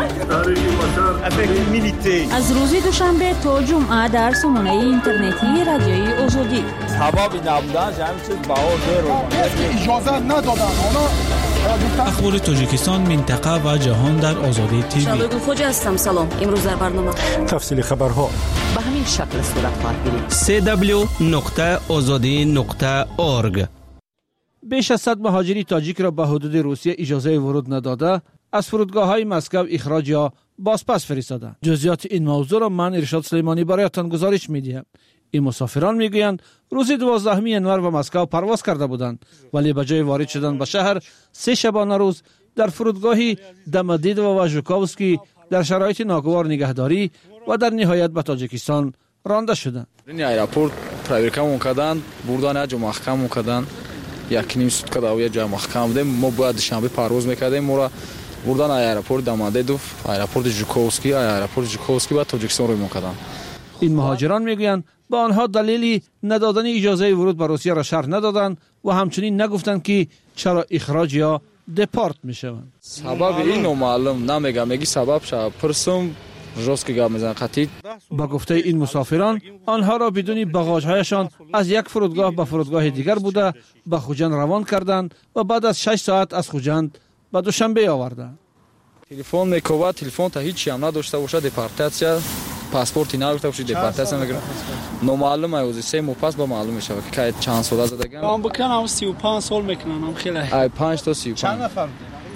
شد. از روز دوشنبه تا جمعه در سامانه اینترنتی رادیوی آزادی. سبب نبودن همین چیز باور رو اجازه ندادن. اخبار تاجیکستان، منطقه و جهان در آزادی تیوی. شبگون خوجا هستم. سلام. امروز در برنامه تفصیل خبرها به همین شکل صورت خواهد گرفت. www.azadi.org. بیش از 100 مهاجری تاجیک را به حدود روسیه اجازه ورود نداده از فرودگاه‌های مسکو اخراج یا بازپس فرستادند. جزئیات این موضوع را من ارشاد سلیمانی برایتان گزارش می‌دهم. این مسافران میگویند روز 12 ینور به مسکو پرواز کرده بودند، ولی به جای وارد شدن به شهر 3 شبانه روز در فرودگاهی دمدیدو و ژوکووسکی در شرایط ناگوار نگهداری و در نهایت به تاجیکستان رانده شدند. این ایرپورت проверка می‌کردند، بردن اجو محکم می‌کردند. یکیم سوتکا داویا جای محکم بودیم. ما باید شنبه پرواز میکردیم. ما را بردن ایرپورت دمدیدوف، ایرپورت ژوکووسکی و تاجیکستان رو میکردن. این مهاجران میگویند با آنها دلیلی ندادن اجازه ورود به روسیه را شرح ندادند و همچنین نگفتند که چرا اخراج یا دپارت میشوند. سبب اینو معلوم نمیگم. میگی سبب شب پرسم جوسکی گام میزنن قطعی. با گفته این مسافران آنها را بدون باگاژهایشان از یک فرودگاه به فرودگاه دیگر بوده به خوجند روان کردند و بعد از 6 ساعت از خوجند به دوشنبه آوردند. تلفن میکواد، تلفن تا هیچی هم نداشته باشه، دپارتاسیا پاسپورتی نداشته باشه، دپارتاسیا میگیره. نامعلوم است. 3 ماه پس با معلوم میشه که چند سال زدگان. من بکنم 35 سال میکنم خیلی. ای 5 تا 35. چند نفر؟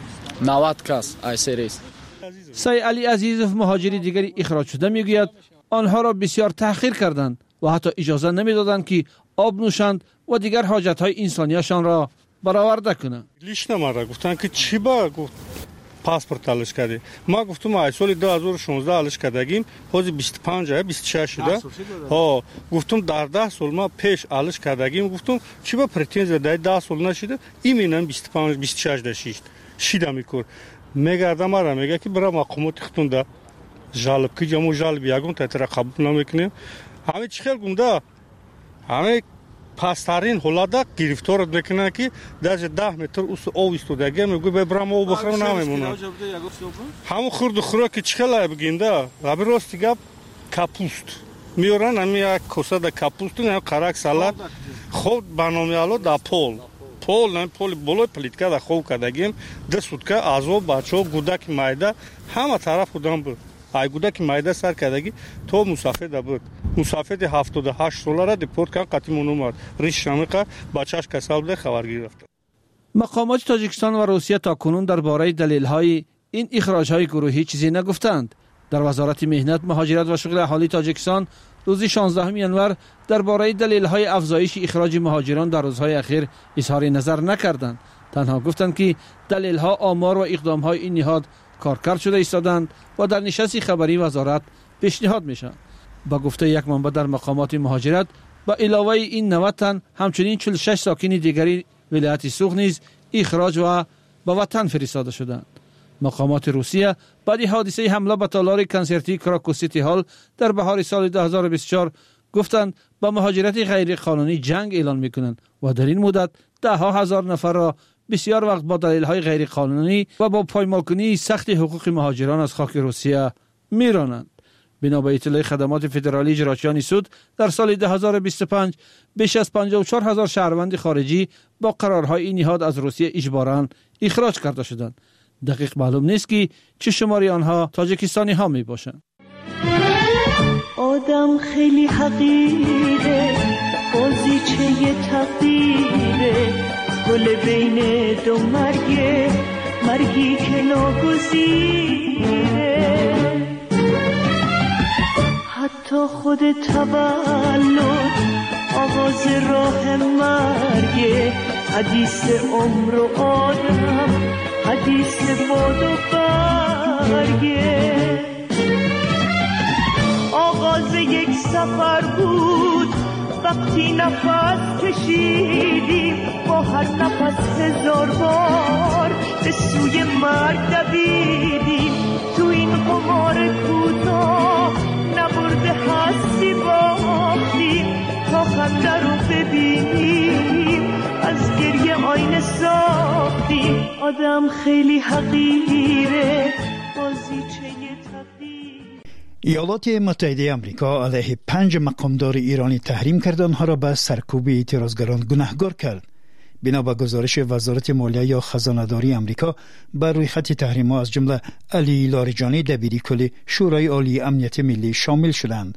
90 کس ای سریس. سعی علی عزیزов مهاجری دیگری اخراج شده میگوید آنها را بسیار تأخیر کردند و حتی اجازه نمیدادند که آب نوشند و دیگر حاجت‌های انسانیشان را برآورده کنند. لیشنا مرا گفتن که چی با گفت پاسپورت алыш کردی. ما گفتم ای سال 2016 алыш کردگیم، حاضر 25 26 شده. ها گفتم در 10 سال ما پیش алыш کردگیم. گفتم چی با پرتنزیا در 10 سال نشده؟ ایمینم 25 26 داشت. شیدا میکرد. میگردم مرا میگه که برای مقامات خطونده جالب که جمو جالب یکون تطره قبول نمیکنیم. همه چی خیلی گمده همه پاستارین هلادا گرفتارت میکنه که در 10 متر او استودگی میگه ببرم او بخورم نمیمونه. همه خورد خوراک چی خیلی بگینده رابی راستی گپ کاپوست میورن همی یک کاسه دا کاپوست نه قرق سالاد خود برنامه الو دا پول نه پول بالای پلیتکا دا خوب کردگیم 2 سوتکا ازو بچو گودک مایده همه طرف خودم بود. ای گودک مایده سر کردگی تو مسافر دا بود. مسافر 78 ساله را دپورت کردن قطعی منومد ریش شمقه بچهش کسال بوده خبر گرفت. مقامات تاجیکستان و روسیه تا کنون درباره دلیل‌های این اخراج‌های گروهی چیزی نگفتند. در وزارت مهنت، مهاجرت و شغل اهالی تاجیکستان روز 16 ینور درباره دلیل‌های افزایش اخراج مهاجران در روزهای اخیر اظهار نظر نکردند. تنها گفتند که دلیل‌ها آمار و اقدام‌های این نهاد کارکرد شده ایستادند و در نشست خبری وزارت پیشنهاد میشن. با گفته یک منبع در مقامات مهاجرت، با علاوه این 90 تن همچنین 46 ساکن دیگری ولایت سوخ نیز اخراج و به وطن فرستاده شدند. مقامات روسیه بعد حادثه حمله به تالار کنسرتی کراکو سیتی هال در بهار سال 2024 گفتند با مهاجرت غیر قانونی جنگ اعلان میکنند و در این مدت ده ها هزار نفر را بسیار وقت با دلایل غیر قانونی و با پایمالکنی سخت حقوق مهاجران از خاک روسیه میرانند. بنا به اطلاع خدمات فدرالی اجرایچیان سود، در سال 2025 بیش از 54,000 شهروند خارجی با قرارهای این نهاد از روسیه اجباراً اخراج کرده شدند. دقیق معلوم نیست که چه شماری آنها تاجیکستانی ها می باشند. آدم خیلی حقیره، بازیچه تقدیره، گل بین دو مرگی که ناگزیره. حتی خود تولد آغاز راه مرگه، حدیث عمر و آدم، حدیث باد و برگه. آغاز یک سفر بود وقتی نفس کشیدیم، با هر نفس 1000 بار به سوی مرگ دویدیم. تو این قمار کوتاه نبرده هستی باختیم، تا خنده رو ببینیم از گریه آینه ساختیم. آدم خیلی حقیره، بازیچه تقدیر. ایالات متحده آمریکا علیه 5 مقامدار ایرانی تحریم کرد، آنها را به سرکوب اعتراضگران گناهکار کرد. بنا به گزارش وزارت مالیه یا خزانه‌داری آمریکا، بر روی خط تحریم‌ها از جمله علی لاریجانی دبیرکل شورای عالی امنیت ملی شامل شدند.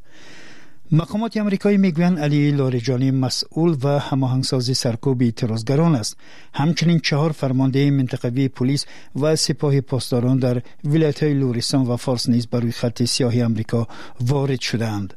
مقامات آمریکایی میگویند علی لاریجانی مسئول و هماهنگساز سرکوب اعتراضگران است. همچنین 4 فرمانده منطقوی پلیس و سپاه پاسداران در ولایت‌های لرستان و فارس نیز بر روی خط سیاه آمریکا وارد شدند.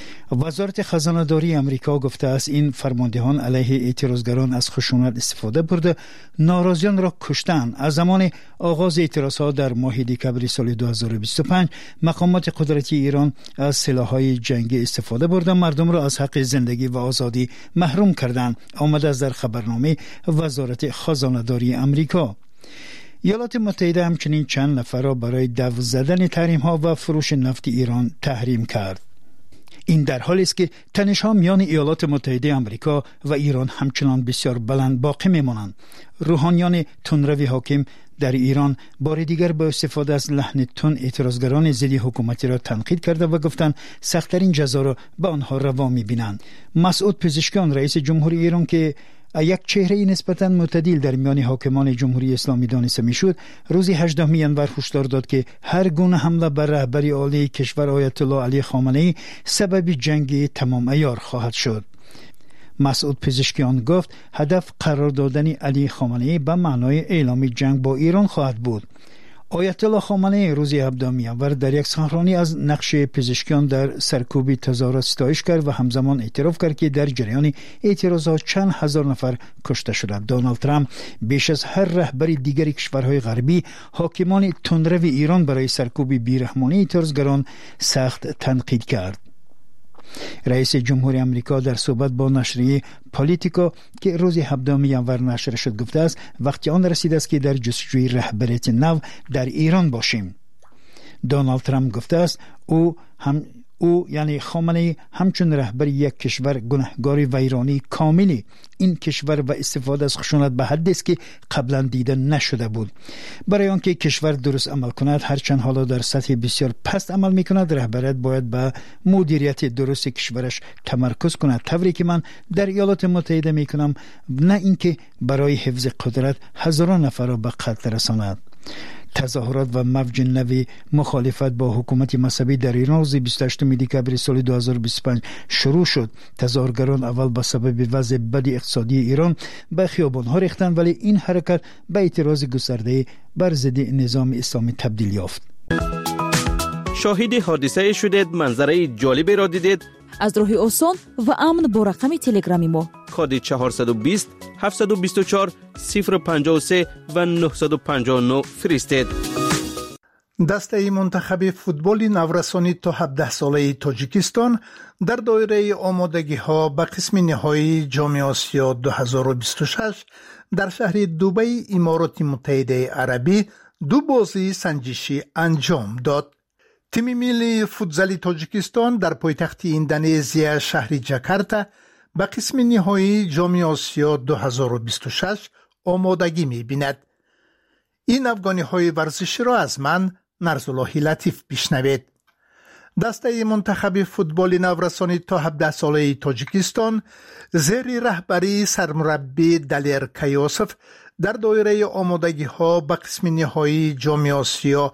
وزارت خزانه‌داری آمریکا گفته است این فرماندهان علیه اعتراضگران از خشونت استفاده برده ناراضیان را کشتند. از زمان آغاز اعتراضها در ماه دکمبر سال 2025 مقامات قدرتی ایران از سلاح‌های جنگی استفاده برده مردم را از حق زندگی و آزادی محروم کردند. آمده است در خبرنامه وزارت خزانه‌داری آمریکا. ایالات متحده همچنین چند نفر را برای دفع زدن تحریم‌ها و فروش نفت ایران تحریم کرد. این در حالی است که تنش‌ها میان ایالات متحده آمریکا و ایران همچنان بسیار بلند باقی میمانند. روحانیان تندروی حاکم در ایران بار دیگر با استفاده از لحن تند اعتراضگران ضد حکومتی را تنقید کرده و گفتند سخت‌ترین جزا را به آنها روا می‌بینند. مسعود پزشکیان رئیس جمهوری ایران که یک چهره نسبتاً معتدل در میان حاکمان جمهوری اسلامی دانسته میشد، روز 18 ینور هشدار داد که هر گونه حمله بر رهبر عالی کشور آیت الله علی خامنه‌ای سبب جنگ تمام عیار خواهد شد. مسعود پزشکیان گفت هدف قرار دادن علی خامنه‌ای به معنای اعلام جنگ با ایران خواهد بود. آیت الله خامنه‌ای روز 17 ینور در یک سخنرانی از نقش پزشکیان در سرکوب تظاهرات ستایش کرد و همزمان اعتراف کرد که در جریان اعتراضات چند هزار نفر کشته شدند. دونالد ترامپ بیش از هر رهبر دیگر کشورهای غربی حاکمان تندرو ایران برای سرکوب بیرحمانه اعتراضگران سخت تنقید کرد. رئیس جمهوری آمریکا در صحبت با نشریه پالیتیکا که روز 17 ینور نشر شد گفته است وقتی آن رسیده است که در جستجوی رهبریت نو در ایران باشیم. دونالد ترامپ گفته است او یعنی خامنه‌ای همچون رهبر یک کشور گناهکار ویرانی کاملی این کشور و استفاده از خشونت به حدی است که قبلا دیده نشده بود. برای آنکه کشور درست عمل کند هرچند حالا در سطح بسیار پست عمل میکند، رهبریت باید به مدیریت درست کشورش تمرکز کند، طوری که من در ایالات متحده میکنم، نه اینکه برای حفظ قدرت هزاران نفر را به قتل رساند. تظاهرات و موج نوی مخالفت با حکومت مذهبی در ایران روز 28 دکمبر سال 2025 شروع شد. تظاهرگران اول به سبب وضع بد اقتصادی ایران به خیابان‌ها ریختند، ولی این حرکت به اعتراض گسترده بر ضد نظام اسلامی تبدیل یافت. شاهد حادثه شدید، منظره جالبی را دیدید. از راه آسان و امن با رقم تلگرامی ما کد 420 724 053 و 959 فرستید. دسته منتخب فوتبال نورسانی تا 17 ساله تاجیکستان در دایره آمادگی ها به قسم نهایی جام آسیا 2026 در شهر دبی امارات متحده عربی 2 بازی سنجشی انجام داد. تیم ملی فوتزال تاجیکستان در پایتخت اندونزیا شهر جاکارتا به قسم نهایی جام آسیا 2026 آمادگی می بیند. این افغانی های ورزشی را از من نرزالله لطیف بشنوید. دسته منتخب فوتبال نورسانی تا 17 ساله تاجیکستان زیر رهبری سرمربی دلیر کیاسف در دایره آمادگی ها به قسم نهایی جام آسیا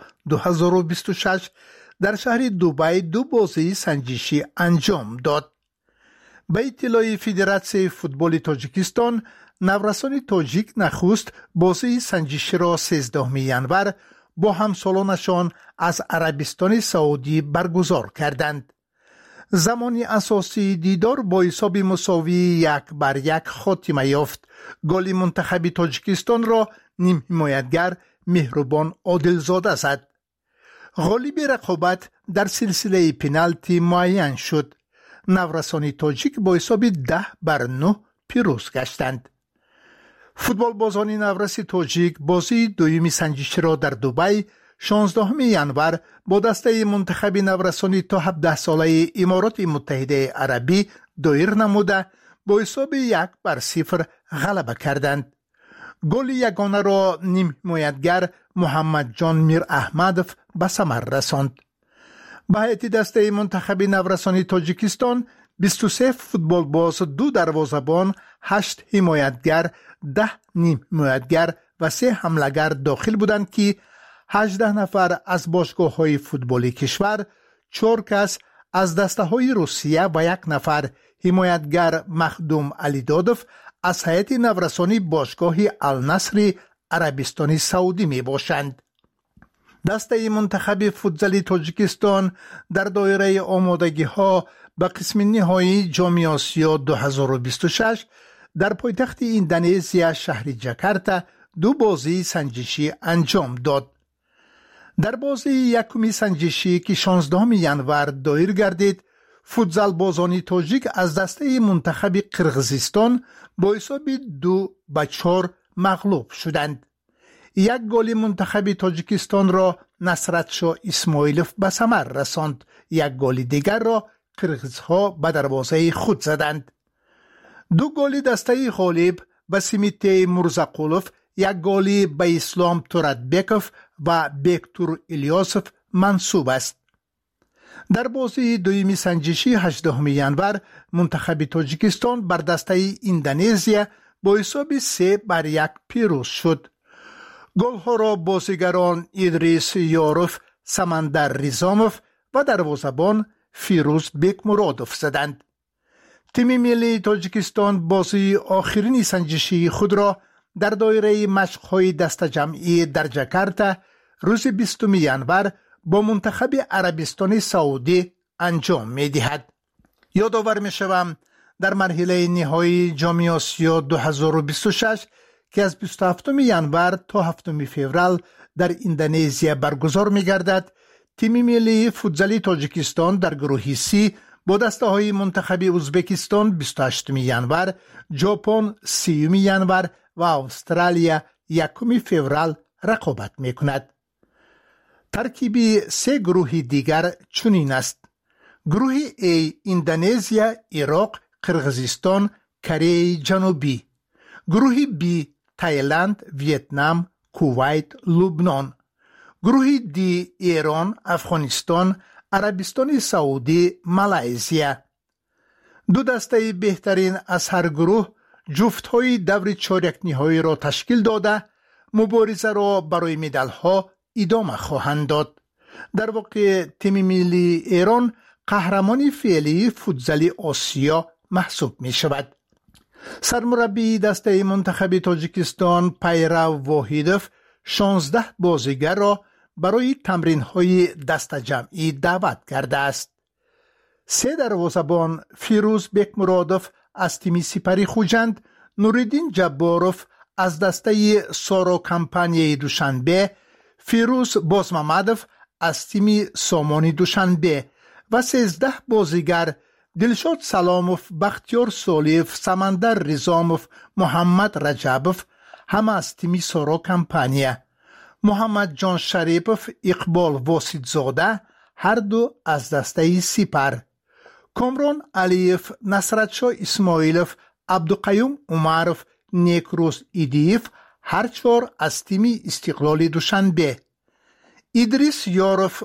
2026 در شهر دبی 2 بازی سنجشی انجام داد. به اطلاع فدراسیون فوتبال تاجیکستان، نورسان تاجیک نخست بازی سنجشی را 13 ینور با همسالانشان از عربستان سعودی برگزار کردند. زمانی اساسی دیدار با حساب مساوی 1-1 خاتمه یافت. گل منتخب تاجیکستان را نیم حمایتگر مهربان عادلزاده زد. غالب رقابت در سلسله پنالتی معین شد. نورسان تاجیک با حساب 10-9 پیروز گشتند. فوتبال بازان نورس تاجیک بازی دومی سنجشی را در دبی 16 ینور با دسته منتخب نورسانی تا 17 ساله امارات متحده عربی دایر نموده با حساب 1-0 غلبه کردند. گل یگانه را نیم حمایتگر محمد جان میر احمدов به ثمر رساند. به هیئت دسته منتخب نورسانی تاجیکستان 23 فوتبال باز، 2 دروازه‌بان، 8 حمایتگر، 10 نیم حمایتگر و 3 حمله‌گر داخل بودند که 18 نفر از باشگاه‌های فوتبالی کشور، 4 کس از دسته‌های روسیه و 1 نفر حمایتگر مخدوم علیدادov از هیئت نورسانی باشگاه النصر عربستان سعودی می باشند. دسته منتخب فوتزال تاجیکستان در دایره آمادگی ها به قسم نهایی جام آسیا 2026 در پایتخت اندونزیا شهر جاکارتا 2 بازی سنجشی انجام داد. در بازی یکمی سنجشی که 16 ینور دایر گردید، فوتزال بازان تاجیک از دسته منتخب قرغیزستان با حساب 2-4 مغلوب شدند. 1 گل منتخب تاجیکستان را نصرتشاه اسماعیلوف به ثمر رساند. 1 گل دیگر را قرغیزها به دروازه خود زدند. 2 گل دسته غالب به سمیت مرزقولوف، 1 گل به اسلام توراتبکوف و بیکتور الیاسوف منصوب است. در بازی دومی سنجشی 18 ینور منتخب تاجیکستان بر دسته اندونزیا با حساب 3-1 پیروز شد. گل‌ها را بازیگران ادریس یاروف، سمندر ریزاموف و دروازه‌بان فیروز بیکمرادوف زدند. تیم ملی تاجیکستان بازی آخرین سنجشی خود را در دایره مشق‌های دست جمعی در جاکارتا روز 20 ینور با منتخب عربستان سعودی انجام می‌دهد. یادآور می‌شوم در مرحله نهایی جام آسیا 2026 که از 27 ینور تا 7 فوریه در اندونزیا برگزار می‌گردد، تیم ملی فوتزال تاجیکستان در گروه سی با دسته‌های منتخب ازبکستان 28 ینور، ژاپن 30 ینور و استرالیا 1 فوریه رقابت می‌کند. ترکیب 3 گروه دیگر چنین است: گروه A اندونزیا، عراق، قرغیزستان، کره جنوبی. گروه B تایلند، ویتنام، کویت، لبنان. گروه D ایران، افغانستان، عربستان سعودی، مالزیا. 2 دسته بهترین از هر گروه جفت‌های دور چهارک نهایی را تشکیل داده مبارزه را برای مدال‌ها ادامه خواهند داد. در واقع تیم ملی ایران قهرمان فعلی فوتزال آسیا محسوب می شود. سرمربی دسته منتخب تاجیکستان پیرو واحدوف 16 بازیگر را برای تمرین‌های دست جمعی دعوت کرده است. 3 دروازه‌بان فیروز بیکمرادوف از تیم سپری خوجند، نوردین جباروف از دسته سارا کمپانی دوشنبه، فیروز بازمامدوف از تیم سامانی دوشنبه و 13 بازیگر دلشاد سلاموف، بختیار سالیف، سمندر رزاموف، محمد رجبوف هم از تیم سارا کمپانیه. محمد جان شریپوف، اقبال واسیدزاده هر دو از دسته سپر. کامران علیف، نصرتشاه اسماعیلوف، عبدالقیوم عمروف، نیکروز ایدیف هر چهار از تیم استقلال دوشنبه. ادریس یاروف،